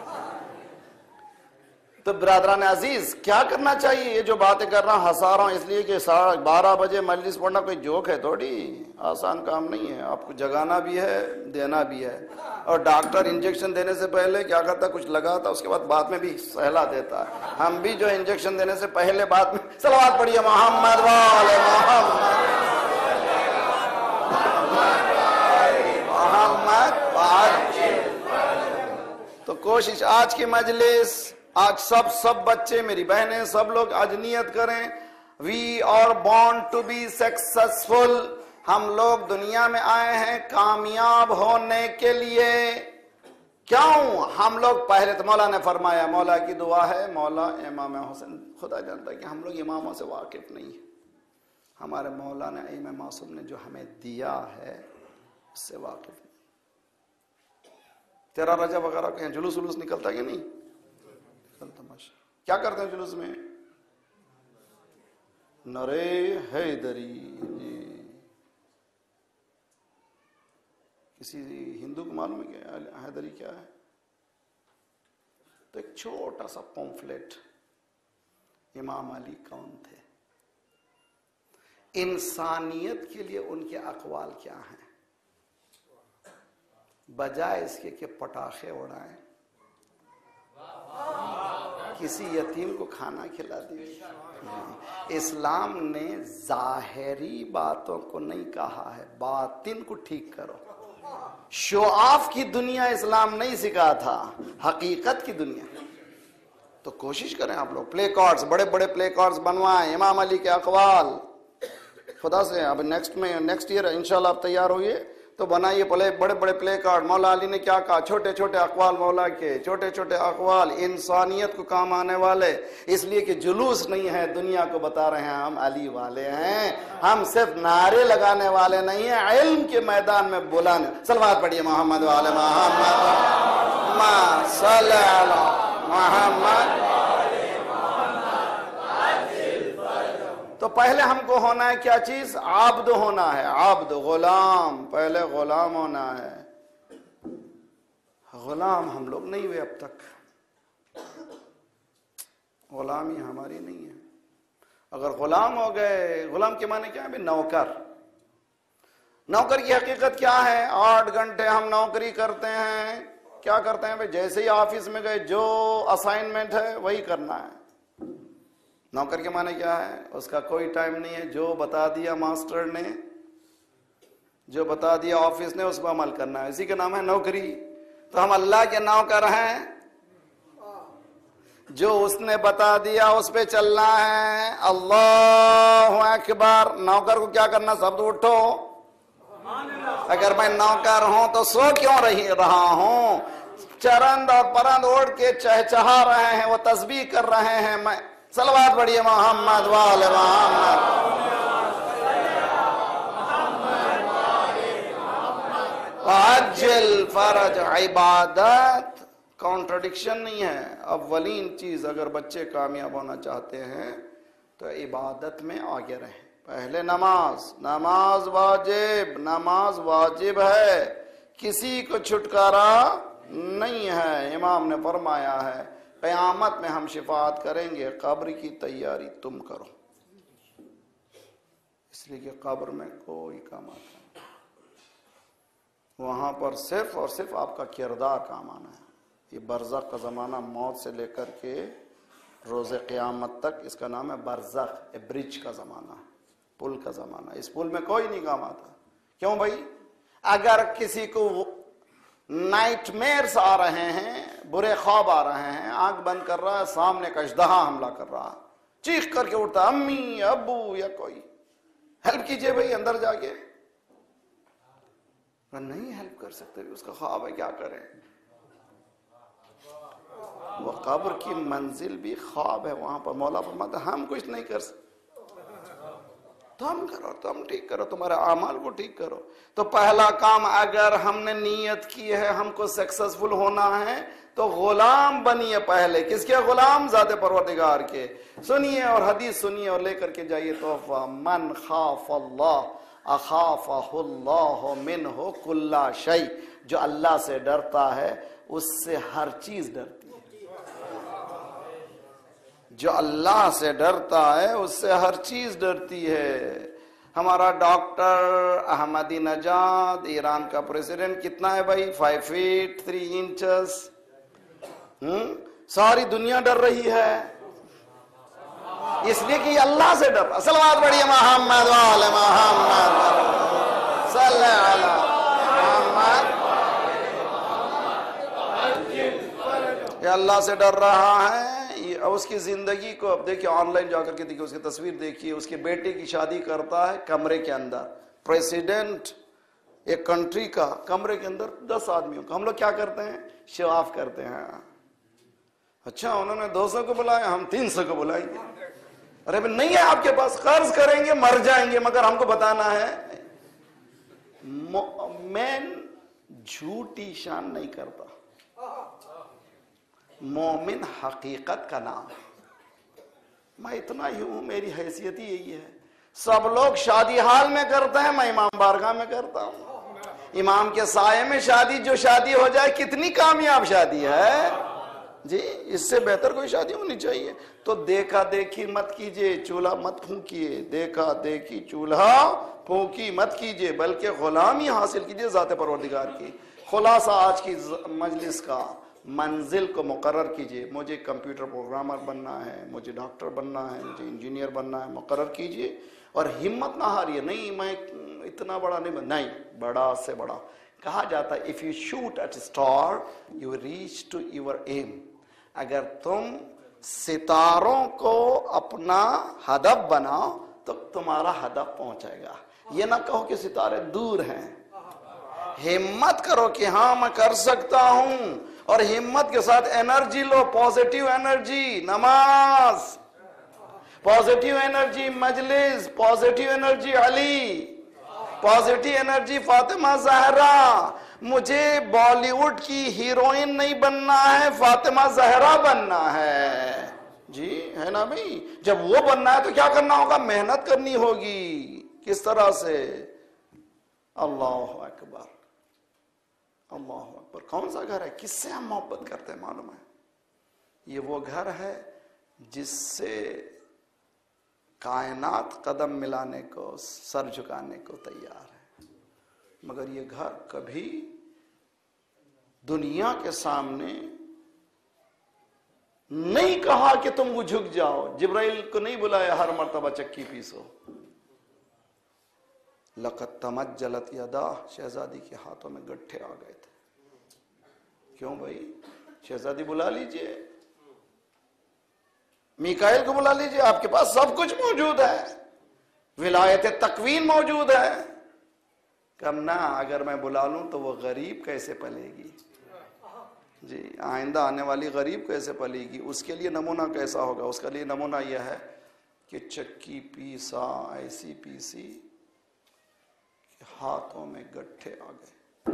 تو برادران عزیز کیا کرنا چاہیے؟ یہ جو باتیں کر رہا ہوں ہنسا رہا ہوں اس لیے کہ بارہ بجے مجلس پڑھنا کوئی جوک ہے تھوڑی، آسان کام نہیں ہے. آپ کو جگانا بھی ہے، دینا بھی ہے. اور ڈاکٹر انجیکشن دینے سے پہلے کیا کرتا ہے؟ کچھ لگاتا، اس کے بعد بعد میں بھی سہلا دیتا ہے. ہم بھی جو انجیکشن دینے سے پہلے بعد میں صلوات پڑھیے محمد والے محمد محمد. تو کوشش آج کی مجلس، آج سب سب بچے، میری بہنیں، سب لوگ آج نیت کریں. We are born to be successful. ہم لوگ دنیا میں آئے ہیں کامیاب ہونے کے لیے. کیوں؟ ہم لوگ پہلے تو مولا نے فرمایا، مولا کی دعا ہے، مولا امام حسین. خدا جانتا ہے کہ ہم لوگ اماموں سے واقف نہیں ہیں. ہمارے مولا نے، امام معصوم نے جو ہمیں دیا ہے اس سے واقف نہیں. تیرا رجب وغیرہ کہیں جلوس ولوس نکلتا کہ نہیں؟ کیا کرتے ہیں جلوس میں؟ نرے حیدری. جی کسی ہندو کو معلوم ہے کہ حیدری کیا ہے؟ تو ایک چھوٹا سا پمفلیٹ، امام علی کون تھے، انسانیت کے لیے ان کے اقوال کیا ہیں، بجائے اس کے کہ پٹاخے اڑائیں، کسی یتیم کو کھانا کھلا دیجیے. اسلام نے ظاہری باتوں کو نہیں کہا ہے، باطن کو ٹھیک کرو. شو آف کی دنیا اسلام نہیں سکھا تھا، حقیقت کی دنیا. تو کوشش کریں آپ لوگ پلے کارڈز، بڑے بڑے پلے کارڈز بنوائیں، امام علی کے اقوال. خدا سے اب نیکسٹ میں نیکسٹ ایئر انشاءاللہ آپ تیار ہوئیے تو بنائیے پلے بڑے بڑے پلے کارڈ. مولا علی نے کیا کہا؟ چھوٹے چھوٹے اقوال مولا کے، چھوٹے چھوٹے اقوال انسانیت کو کام آنے والے. اس لیے کہ جلوس نہیں ہے، دنیا کو بتا رہے ہیں ہم علی والے ہیں. ہم صرف نعرے لگانے والے نہیں ہیں، علم کے میدان میں بلانے. صلوات پڑھیے محمد والے محمد صلی اللہ محمد. تو پہلے ہم کو ہونا ہے کیا چیز؟ عبد ہونا ہے. عبد، غلام. پہلے غلام ہونا ہے. غلام ہم لوگ نہیں ہوئے اب تک. غلامی ہماری نہیں ہے. اگر غلام ہو گئے، غلام کے معنی کیا ہے؟ نوکر. نوکر کی حقیقت کیا ہے؟ آٹھ گھنٹے ہم نوکری کرتے ہیں. کیا کرتے ہیں؟ جیسے ہی آفس میں گئے جو اسائنمنٹ ہے وہی کرنا ہے. نوکر کے معنی کیا ہے؟ اس کا کوئی ٹائم نہیں ہے. جو بتا دیا ماسٹر نے، جو بتا دیا آفس نے، اس پر عمل کرنا ہے. اسی کا نام ہے نوکری. تو ہم اللہ کے نوکر ہیں. جو اس نے بتا دیا اس پہ چلنا ہے. اللہ اکبر. نوکر کو کیا کرنا؟ سب تو اٹھو. اگر میں نوکر ہوں تو سو کیوں رہی رہا ہوں؟ چرند اور پرند اڑ کے چہچہا رہے ہیں، وہ تسبیح کر رہے ہیں، میں صلوات پڑھیے محمد وآل محمد۔ عجل فرج، عبادت کانٹرڈکشن نہیں ہے۔ اولین چیز اگر بچے کامیاب ہونا چاہتے ہیں تو عبادت میں آگے رہیں۔ پہلے نماز، نماز واجب، نماز واجب ہے، کسی کو چھٹکارا نہیں ہے۔ امام نے فرمایا ہے قیامت میں ہم شفاعت کریں گے، قبر کی تیاری تم کرو، اس لیے کہ قبر میں کوئی کام آتا نہیں، وہاں پر صرف اور صرف آپ کا کردار کام آنا ہے۔ یہ برزخ کا زمانہ موت سے لے کر کے روز قیامت تک، اس کا نام ہے برزخ، برج کا زمانہ، پل کا زمانہ۔ اس پل میں کوئی نہیں کام آتا۔ کیوں بھائی؟ اگر کسی کو نائٹ میئرز آ رہے ہیں، برے خواب آ رہے ہیں، آنکھ بند کر رہا ہے، سامنے کا اژدہا حملہ کر رہا ہے، چیخ کر کے اٹھتا، امی ابو یا کوئی ہیلپ کیجئے بھائی اندر جا کے، نہیں ہیلپ کر سکتے، اس کا خواب ہے، کیا کریں؟ وہ قبر کی منزل بھی خواب ہے، وہاں پر مولا فرماتا ہے ہم کچھ نہیں کر سکتے، تم کرو، تم ٹھیک کرو، تمہارے اعمال کو ٹھیک کرو۔ تو پہلا کام اگر ہم نے نیت کی ہے ہم کو سکسسفل ہونا ہے تو غلام بنیے پہلے۔ کس کے غلام؟ ذات پروردگار کے۔ سنیے اور حدیث سنیے اور لے کر کے جائیے تحفہ۔ من خاف اللہ اخافہ اللہ منہ کل شیء، جو اللہ سے ڈرتا ہے اس سے ہر چیز ڈرتی ہے، جو اللہ سے ڈرتا ہے اس سے ہر چیز ڈرتی ہے۔ ہمارا ڈاکٹر احمدی نژاد ایران کا پریزیڈنٹ کتنا ہے بھائی؟ فائیو فیٹ تھری انچز، ساری دنیا ڈر رہی ہے اس لیے کہ یہ اللہ سے ڈر رہا۔ صلوات پڑھیے محمد وآل محمد، صلی علی محمد۔ یہ اللہ سے ڈر رہا ہے، اس کی زندگی کو اب دیکھیے، آن لائن جا کر کے دیکھیے، اس کی تصویر دیکھیے، اس کے بیٹے کی شادی کرتا ہے کمرے کے اندر، پریزیڈنٹ ایک کنٹری کا کمرے کے اندر دس آدمیوں کا۔ ہم لوگ کیا کرتے ہیں؟ شو آف کرتے ہیں، اچھا انہوں نے دو سو کو بلایا، ہم تین سو کو بلائیں گے۔ ارے نہیں ہے آپ کے پاس، قرض کریں گے مر جائیں گے، مگر ہم کو بتانا ہے۔ مومن جھوٹی شان نہیں کرتا، مومن حقیقت کا نام ہے۔ میں اتنا ہی ہوں، میری حیثیت ہی یہی ہے۔ سب لوگ شادی حال میں کرتے ہیں، میں امام بارگاہ میں کرتا ہوں، امام کے سائے میں شادی۔ جو شادی ہو جائے کتنی کامیاب شادی ہے جی، اس سے بہتر کوئی شادی ہونی چاہیے۔ تو دیکھا دیکھی مت کیجئے، چولہا مت پھونکیے، دیکھا دیکھی چولہا پھونکی مت کیجئے، بلکہ غلامی حاصل کیجئے ذات پروردگار کی۔ خلاصہ آج کی مجلس کا، منزل کو مقرر کیجئے، مجھے کمپیوٹر پروگرامر بننا ہے، مجھے ڈاکٹر بننا ہے، مجھے انجینئر بننا ہے، مقرر کیجئے اور ہمت نہ ہاریے۔ نہیں میں اتنا بڑا نہیں بن، نہیں، بڑا سے بڑا۔ کہا جاتا ہے if you shoot at a star you reach to your aim، اگر تم ستاروں کو اپنا ہدف بناؤ تو تمہارا ہدف پہنچے گا۔ یہ نہ کہو کہ ستارے دور ہیں، ہمت کرو کہ ہاں میں کر سکتا ہوں، اور ہمت کے ساتھ انرجی لو، پازیٹیو انرجی نماز، پازیٹیو انرجی مجلس، positive energy Ali, positive energy Fatima Zahra. مجھے بالی ووڈ کی ہیروئن نہیں بننا ہے، فاطمہ زہرا بننا ہے جی، ہے نا بھائی؟ جب وہ بننا ہے تو کیا کرنا ہوگا؟ محنت کرنی ہوگی۔ کس طرح سے؟ اللہ اکبر، اللہ اکبر۔ کون سا گھر ہے؟ کس سے ہم محبت کرتے ہیں معلوم ہے؟ یہ وہ گھر ہے جس سے کائنات قدم ملانے کو، سر جھکانے کو تیار ہے، مگر یہ گھر کبھی دنیا کے سامنے نہیں کہا کہ تم وہ جھک جاؤ۔ جبرائیل کو نہیں بلایا ہر مرتبہ چکی پیسو۔ لقد تمجلت یدا، شہزادی کے ہاتھوں میں گٹھے آ گئے تھے۔ کیوں بھائی؟ شہزادی بلا لیجئے، میکائیل کو بلا لیجئے، آپ کے پاس سب کچھ موجود ہے، ولایت تکوین موجود ہے، کرنا اگر میں بلا لوں تو وہ غریب کیسے پلے گی جی، آئندہ آنے والی غریب کیسے پلے گی، اس کے لیے نمونہ کیسا ہوگا؟ اس کے لیے نمونہ یہ ہے کہ چکی پیسا ایسی پیسی کہ ہاتھوں میں گٹھے آ گئے۔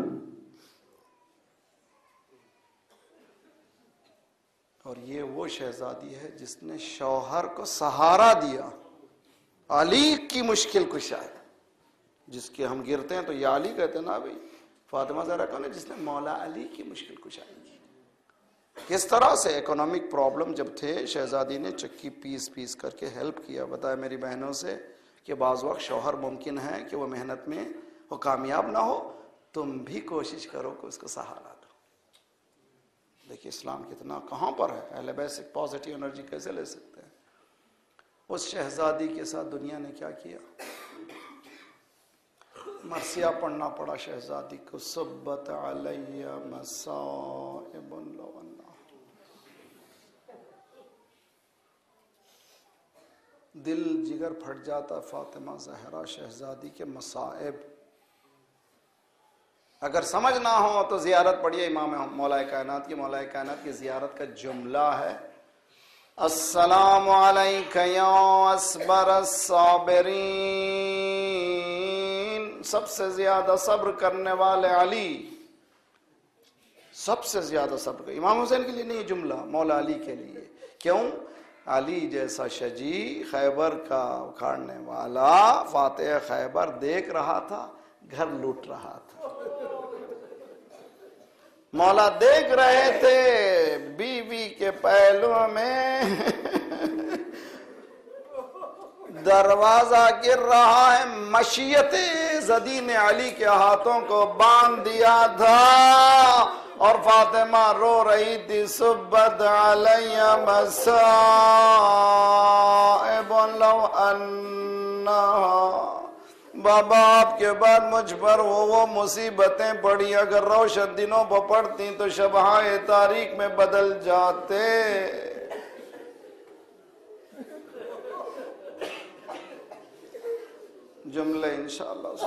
اور یہ وہ شہزادی ہے جس نے شوہر کو سہارا دیا، علی کی مشکل کشا ہے، جس کے ہم گرتے ہیں تو یا علی کہتے ہیں نا بھائی۔ فاطمہ زہرا کون ہے؟ جس نے مولا علی کی مشکل کشائی کی۔ کس طرح سے اکنامک پرابلم جب تھے، شہزادی نے چکی پیس پیس کر کے ہیلپ کیا۔ بتایا میری بہنوں سے کہ بعض وقت شوہر ممکن ہے کہ وہ محنت میں وہ کامیاب نہ ہو، تم بھی کوشش کرو کہ اس کو سہارا دو۔ دیکھیے اسلام کتنا کہاں پر ہے، اہل بیت سے پازیٹیو انرجی کیسے لے سکتے ہیں۔ اس شہزادی کے ساتھ دنیا نے کیا کیا؟ مرثیہ پڑھنا پڑا شہزادی کو، صبت علی مصائب لو انا۔ دل جگر پھٹ جاتا فاطمہ زہرا شہزادی کے مصائب۔ اگر سمجھ نہ ہو تو زیارت پڑھیے امام مولا کائنات کی۔ مولا کائنات کی زیارت کا جملہ ہے السلام علیک یا اصبر الصابرین، سب سے زیادہ صبر کرنے والے علی، سب سے زیادہ صبر۔ امام حسین کے لیے نہیں جملہ، مولا علی کے لیے۔ کیوں؟ علی جیسا شجی، خیبر کا اکھاڑنے والا، فاتح خیبر دیکھ رہا تھا، گھر لوٹ رہا تھا۔ مولا دیکھ رہے تھے بیوی کے پہلو میں دروازہ گر رہا ہے، مشیت زدی نے علی کے ہاتھوں کو باندھ دیا تھا اور فاطمہ رو رہی تھی صبت علی مصائب لو انہا۔ بابا آپ کے بعد مجھ پر وہ وہ مصیبتیں پڑی، اگر روشن دنوں پر پڑتی تو شبہائے تاریک میں بدل جاتے۔ جملے انشاءاللہ۔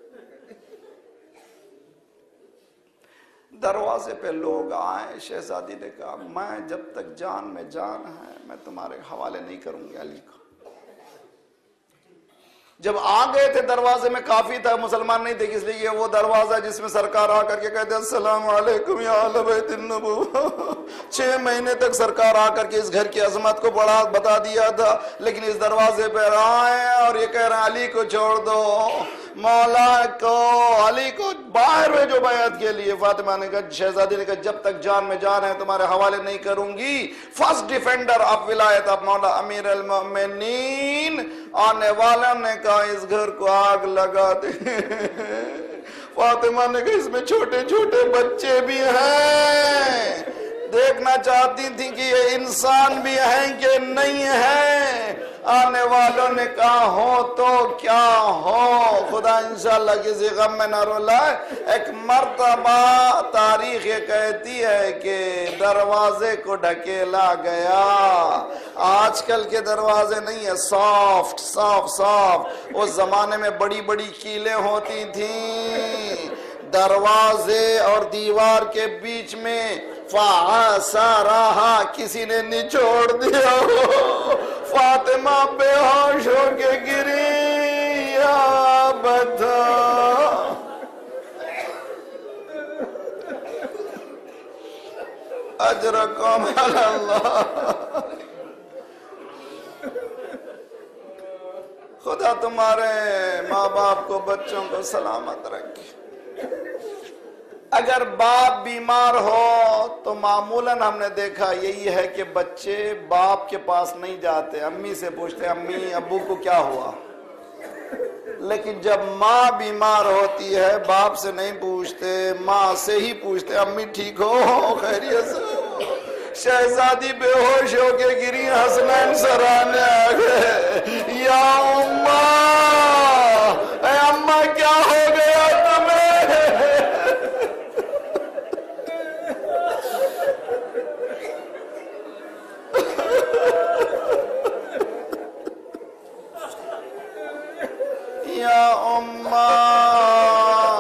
دروازے پہ لوگ آئے، شہزادی نے کہا میں جب تک جان میں جان ہے میں تمہارے حوالے نہیں کروں گی علی کو۔ جب آ گئے تھے دروازے میں کافی تھا، مسلمان نہیں تھے، اس لیے وہ دروازہ جس میں سرکار آ کر کے کہتے ہیں السلام علیکم یا اہل بیت النبوہ۔ چھ مہینے تک سرکار آ کر کے اس گھر کی عظمت کو بڑا بتا دیا تھا، لیکن اس دروازے پہ آئے اور یہ کہہ رہے ہیں علی کو چھوڑ دو، مولا کو، علی کو باہر میں جو بیعت کے لیے۔ فاطمہ نے کہا، شہزادی نے کہا جب تک جان میں جان ہے تمہارے حوالے نہیں کروں گی۔ فرسٹ ڈیفینڈر آف ولایت آف مولا امیر المؤمنین۔ آنے والوں نے کہا اس گھر کو آگ لگا دے۔ فاطمہ نے کہا اس میں چھوٹے چھوٹے بچے بھی ہیں، دیکھنا چاہتی تھی کہ یہ انسان بھی ہیں کہ نہیں ہیں۔ آنے والوں نے کہا ہو تو کیا ہو، خدا انشاءاللہ کسی غم میں نہ رولائے۔ ایک مرتبہ تاریخ یہ کہتی ہے کہ دروازے کو ڈھکیلا گیا، آج کل کے دروازے نہیں ہے، سافٹ سافٹ سافٹ۔ اس زمانے میں بڑی بڑی کیلیں ہوتی تھیں، دروازے اور دیوار کے بیچ میں فَعَصَرَهَا کسی نے نچوڑ دیا ہو، فاطمہ بے ہوش ہو کے گری، یا بتا اجرکم علی اللہ۔ خدا تمہارے ماں باپ کو، بچوں کو سلامت رکھے۔ اگر باپ بیمار ہو تو معمولاً ہم نے دیکھا یہی ہے کہ بچے باپ کے پاس نہیں جاتے، امی سے پوچھتے امی ابو کو کیا ہوا۔ لیکن جب ماں بیمار ہوتی ہے باپ سے نہیں پوچھتے، ماں سے ہی پوچھتے امی ٹھیک ہو، خیریت سے ہو۔ شہزادی بے ہوش ہو کے گری، حسنین سرانے آ گئے، یا اماں، اے اماں کیا ہو گیا تمہیں؟ یا اماں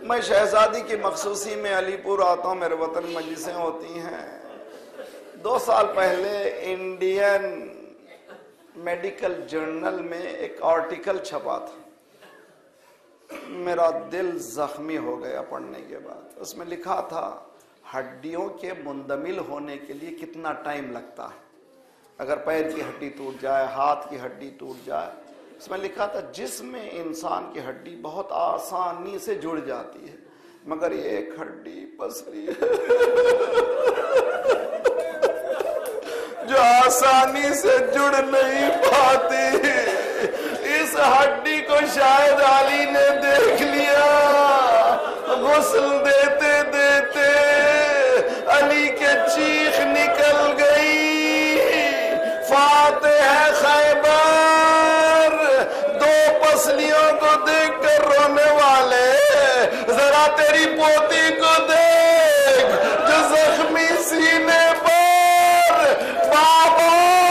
میں شہزادی کی مخصوصی میں علی پور آتا ہوں، میرے وطن مجلسیں ہوتی ہیں۔ دو سال پہلے انڈین میڈیکل جرنل میں ایک آرٹیکل چھپا تھا، میرا دل زخمی ہو گیا پڑھنے کے بعد۔ اس میں لکھا تھا ہڈیوں کے مندمل ہونے کے لیے کتنا ٹائم لگتا ہے، اگر پیر کی ہڈی ٹوٹ جائے، ہاتھ کی ہڈی ٹوٹ جائے۔ اس میں لکھا تھا جسم میں انسان کی ہڈی بہت آسانی سے جڑ جاتی ہے، مگر یہ ایک ہڈی پسلی ہے جو آسانی سے جڑ نہیں پاتی۔ اس ہڈی کو شاید علی نے دیکھ لیا۔ غسل دیتے دیتے علی کے چیخ نکل گئی، فاتح خیبر، دو پسلیوں کو دیکھ کر رونے والے، ذرا تیری پوتی کو دیکھ جو زخمی سینے پر، بابا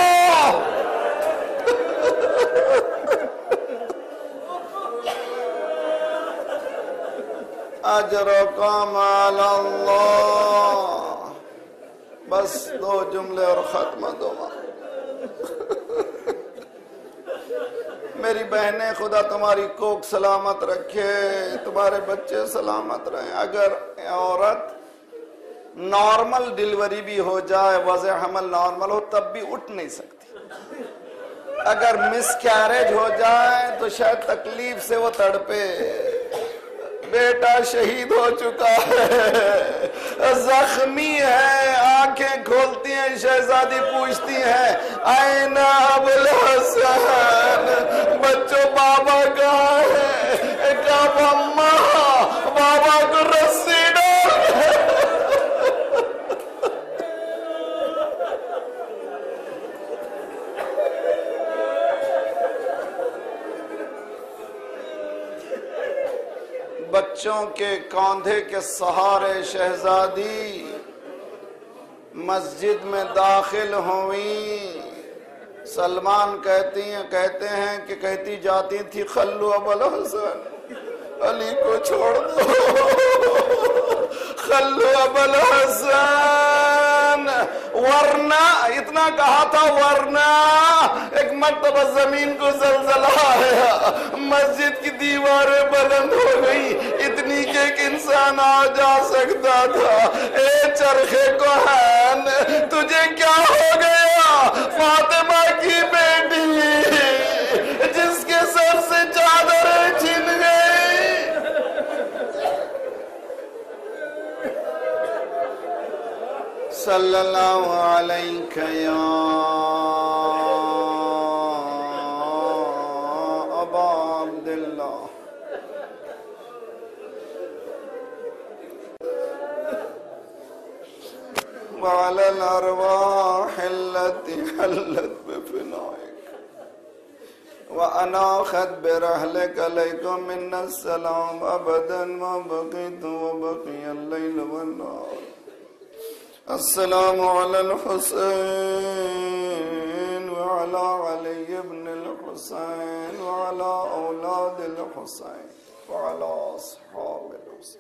اجرکم علی اللہ۔ بس دو جملے اور ختم دعا۔ میری بہنیں، خدا تمہاری کوک سلامت رکھے، تمہارے بچے سلامت رہیں۔ اگر عورت نارمل ڈیلیوری بھی ہو جائے، وضع حمل نارمل ہو، تب بھی اٹھ نہیں سکتی۔ اگر مس کیریج ہو جائے تو شاید تکلیف سے وہ تڑپے۔ بیٹا شہید ہو چکا ہے، زخمی ہے، آنکھیں کھولتی ہیں، شہزادی پوچھتی ہیں آئین ابو الحسن، بچوں بابا کہاں ہے؟ کب اماں بابا کو رسی ڈال۔ بچوں کے کاندھے کے سہارے شہزادی مسجد میں داخل ہوئیں۔ سلمان کہتی ہیں کہتے ہیں کہ کہتی جاتی تھی خلو ابو الحسن، علی کو چھوڑ دو، خلو ابو الحسن، ورنہ اتنا کہا تھا ورنہ ایک مرتبہ زمین کو زلزلہ آیا، مسجد کی دیواریں بلند ہو گئی، اتنی کہ ایک انسان آ جا سکتا تھا۔ اے چرخے کوہن، تجھے کیا ہو گیا؟ فاطمہ کی بیٹی جس کے سر سے چادریں چھن گئی۔ صلی اللہ علیہ یا ابا عبداللہ۔ وعلى الأرواح التي حلت بفنائك وأناخت برحلك عليكم من السلام أبدا ما بقيت وبقي الليل والنهار. السلام على الحسين وعلى علي بن الحسين وعلى أولاد الحسين وعلى أصحاب الحسين.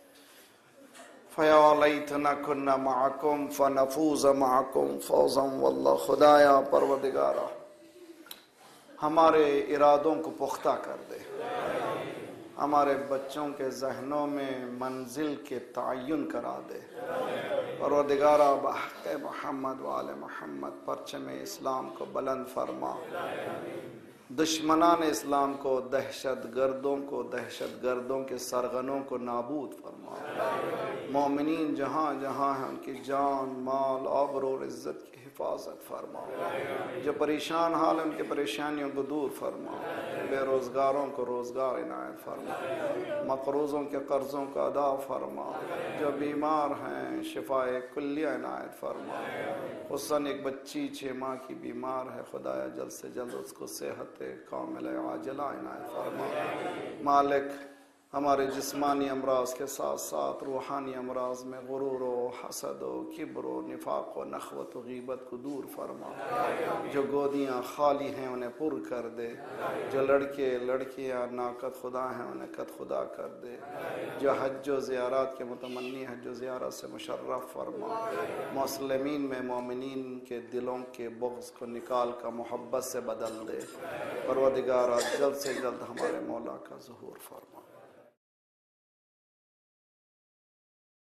فَيَا لَيْتَنَا كُنَّا مَعَكُمْ فَنَفُوزَ مَعَكُمْ فَوْزًا وَاللَّهُ۔ خدایا پروردگارا ہمارے ارادوں کو پختہ کر دے، ہمارے بچوں کے ذہنوں میں منزل کے تعین کرا دے۔ پروردگارا بحق محمد و آل محمد پرچم اسلام کو بلند فرما، دشمنان اسلام کو، دہشت گردوں کو، دہشت گردوں کے سرغنوں کو نابود فرما۔ مومنین جہاں جہاں ہیں ان کی جان، مال، آبرو اور عزت کی حفاظت فرما۔ جو پریشان حال ان کی پریشانیوں کو دور فرما، بے روزگاروں کو روزگار عنایت فرما، مقروضوں کے قرضوں کا ادا فرما، جو بیمار ہیں شفائے کلیہ عنایت فرما۔ خصوصاً ایک بچی چھ ماہ کی بیمار ہے، خدایا جلد سے جلد اس کو صحت کامل عاجلہ عنایت فرما۔ مالک ہمارے جسمانی امراض کے ساتھ ساتھ روحانی امراض میں غرور و حسد و کبر و نفاق و نخوت و غیبت کو دور فرما، جو گودیاں خالی ہیں انہیں پر کر دے، جو لڑکے لڑکیاں ناقد خدا ہیں انہیں قد خدا کر دے، جو حج و زیارات کے متمنی حج و زیارت سے مشرف فرما، مسلمین میں مومنین کے دلوں کے بغض کو نکال کر محبت سے بدل دے، پروردگارہ جلد سے جلد ہمارے مولا کا ظہور فرما۔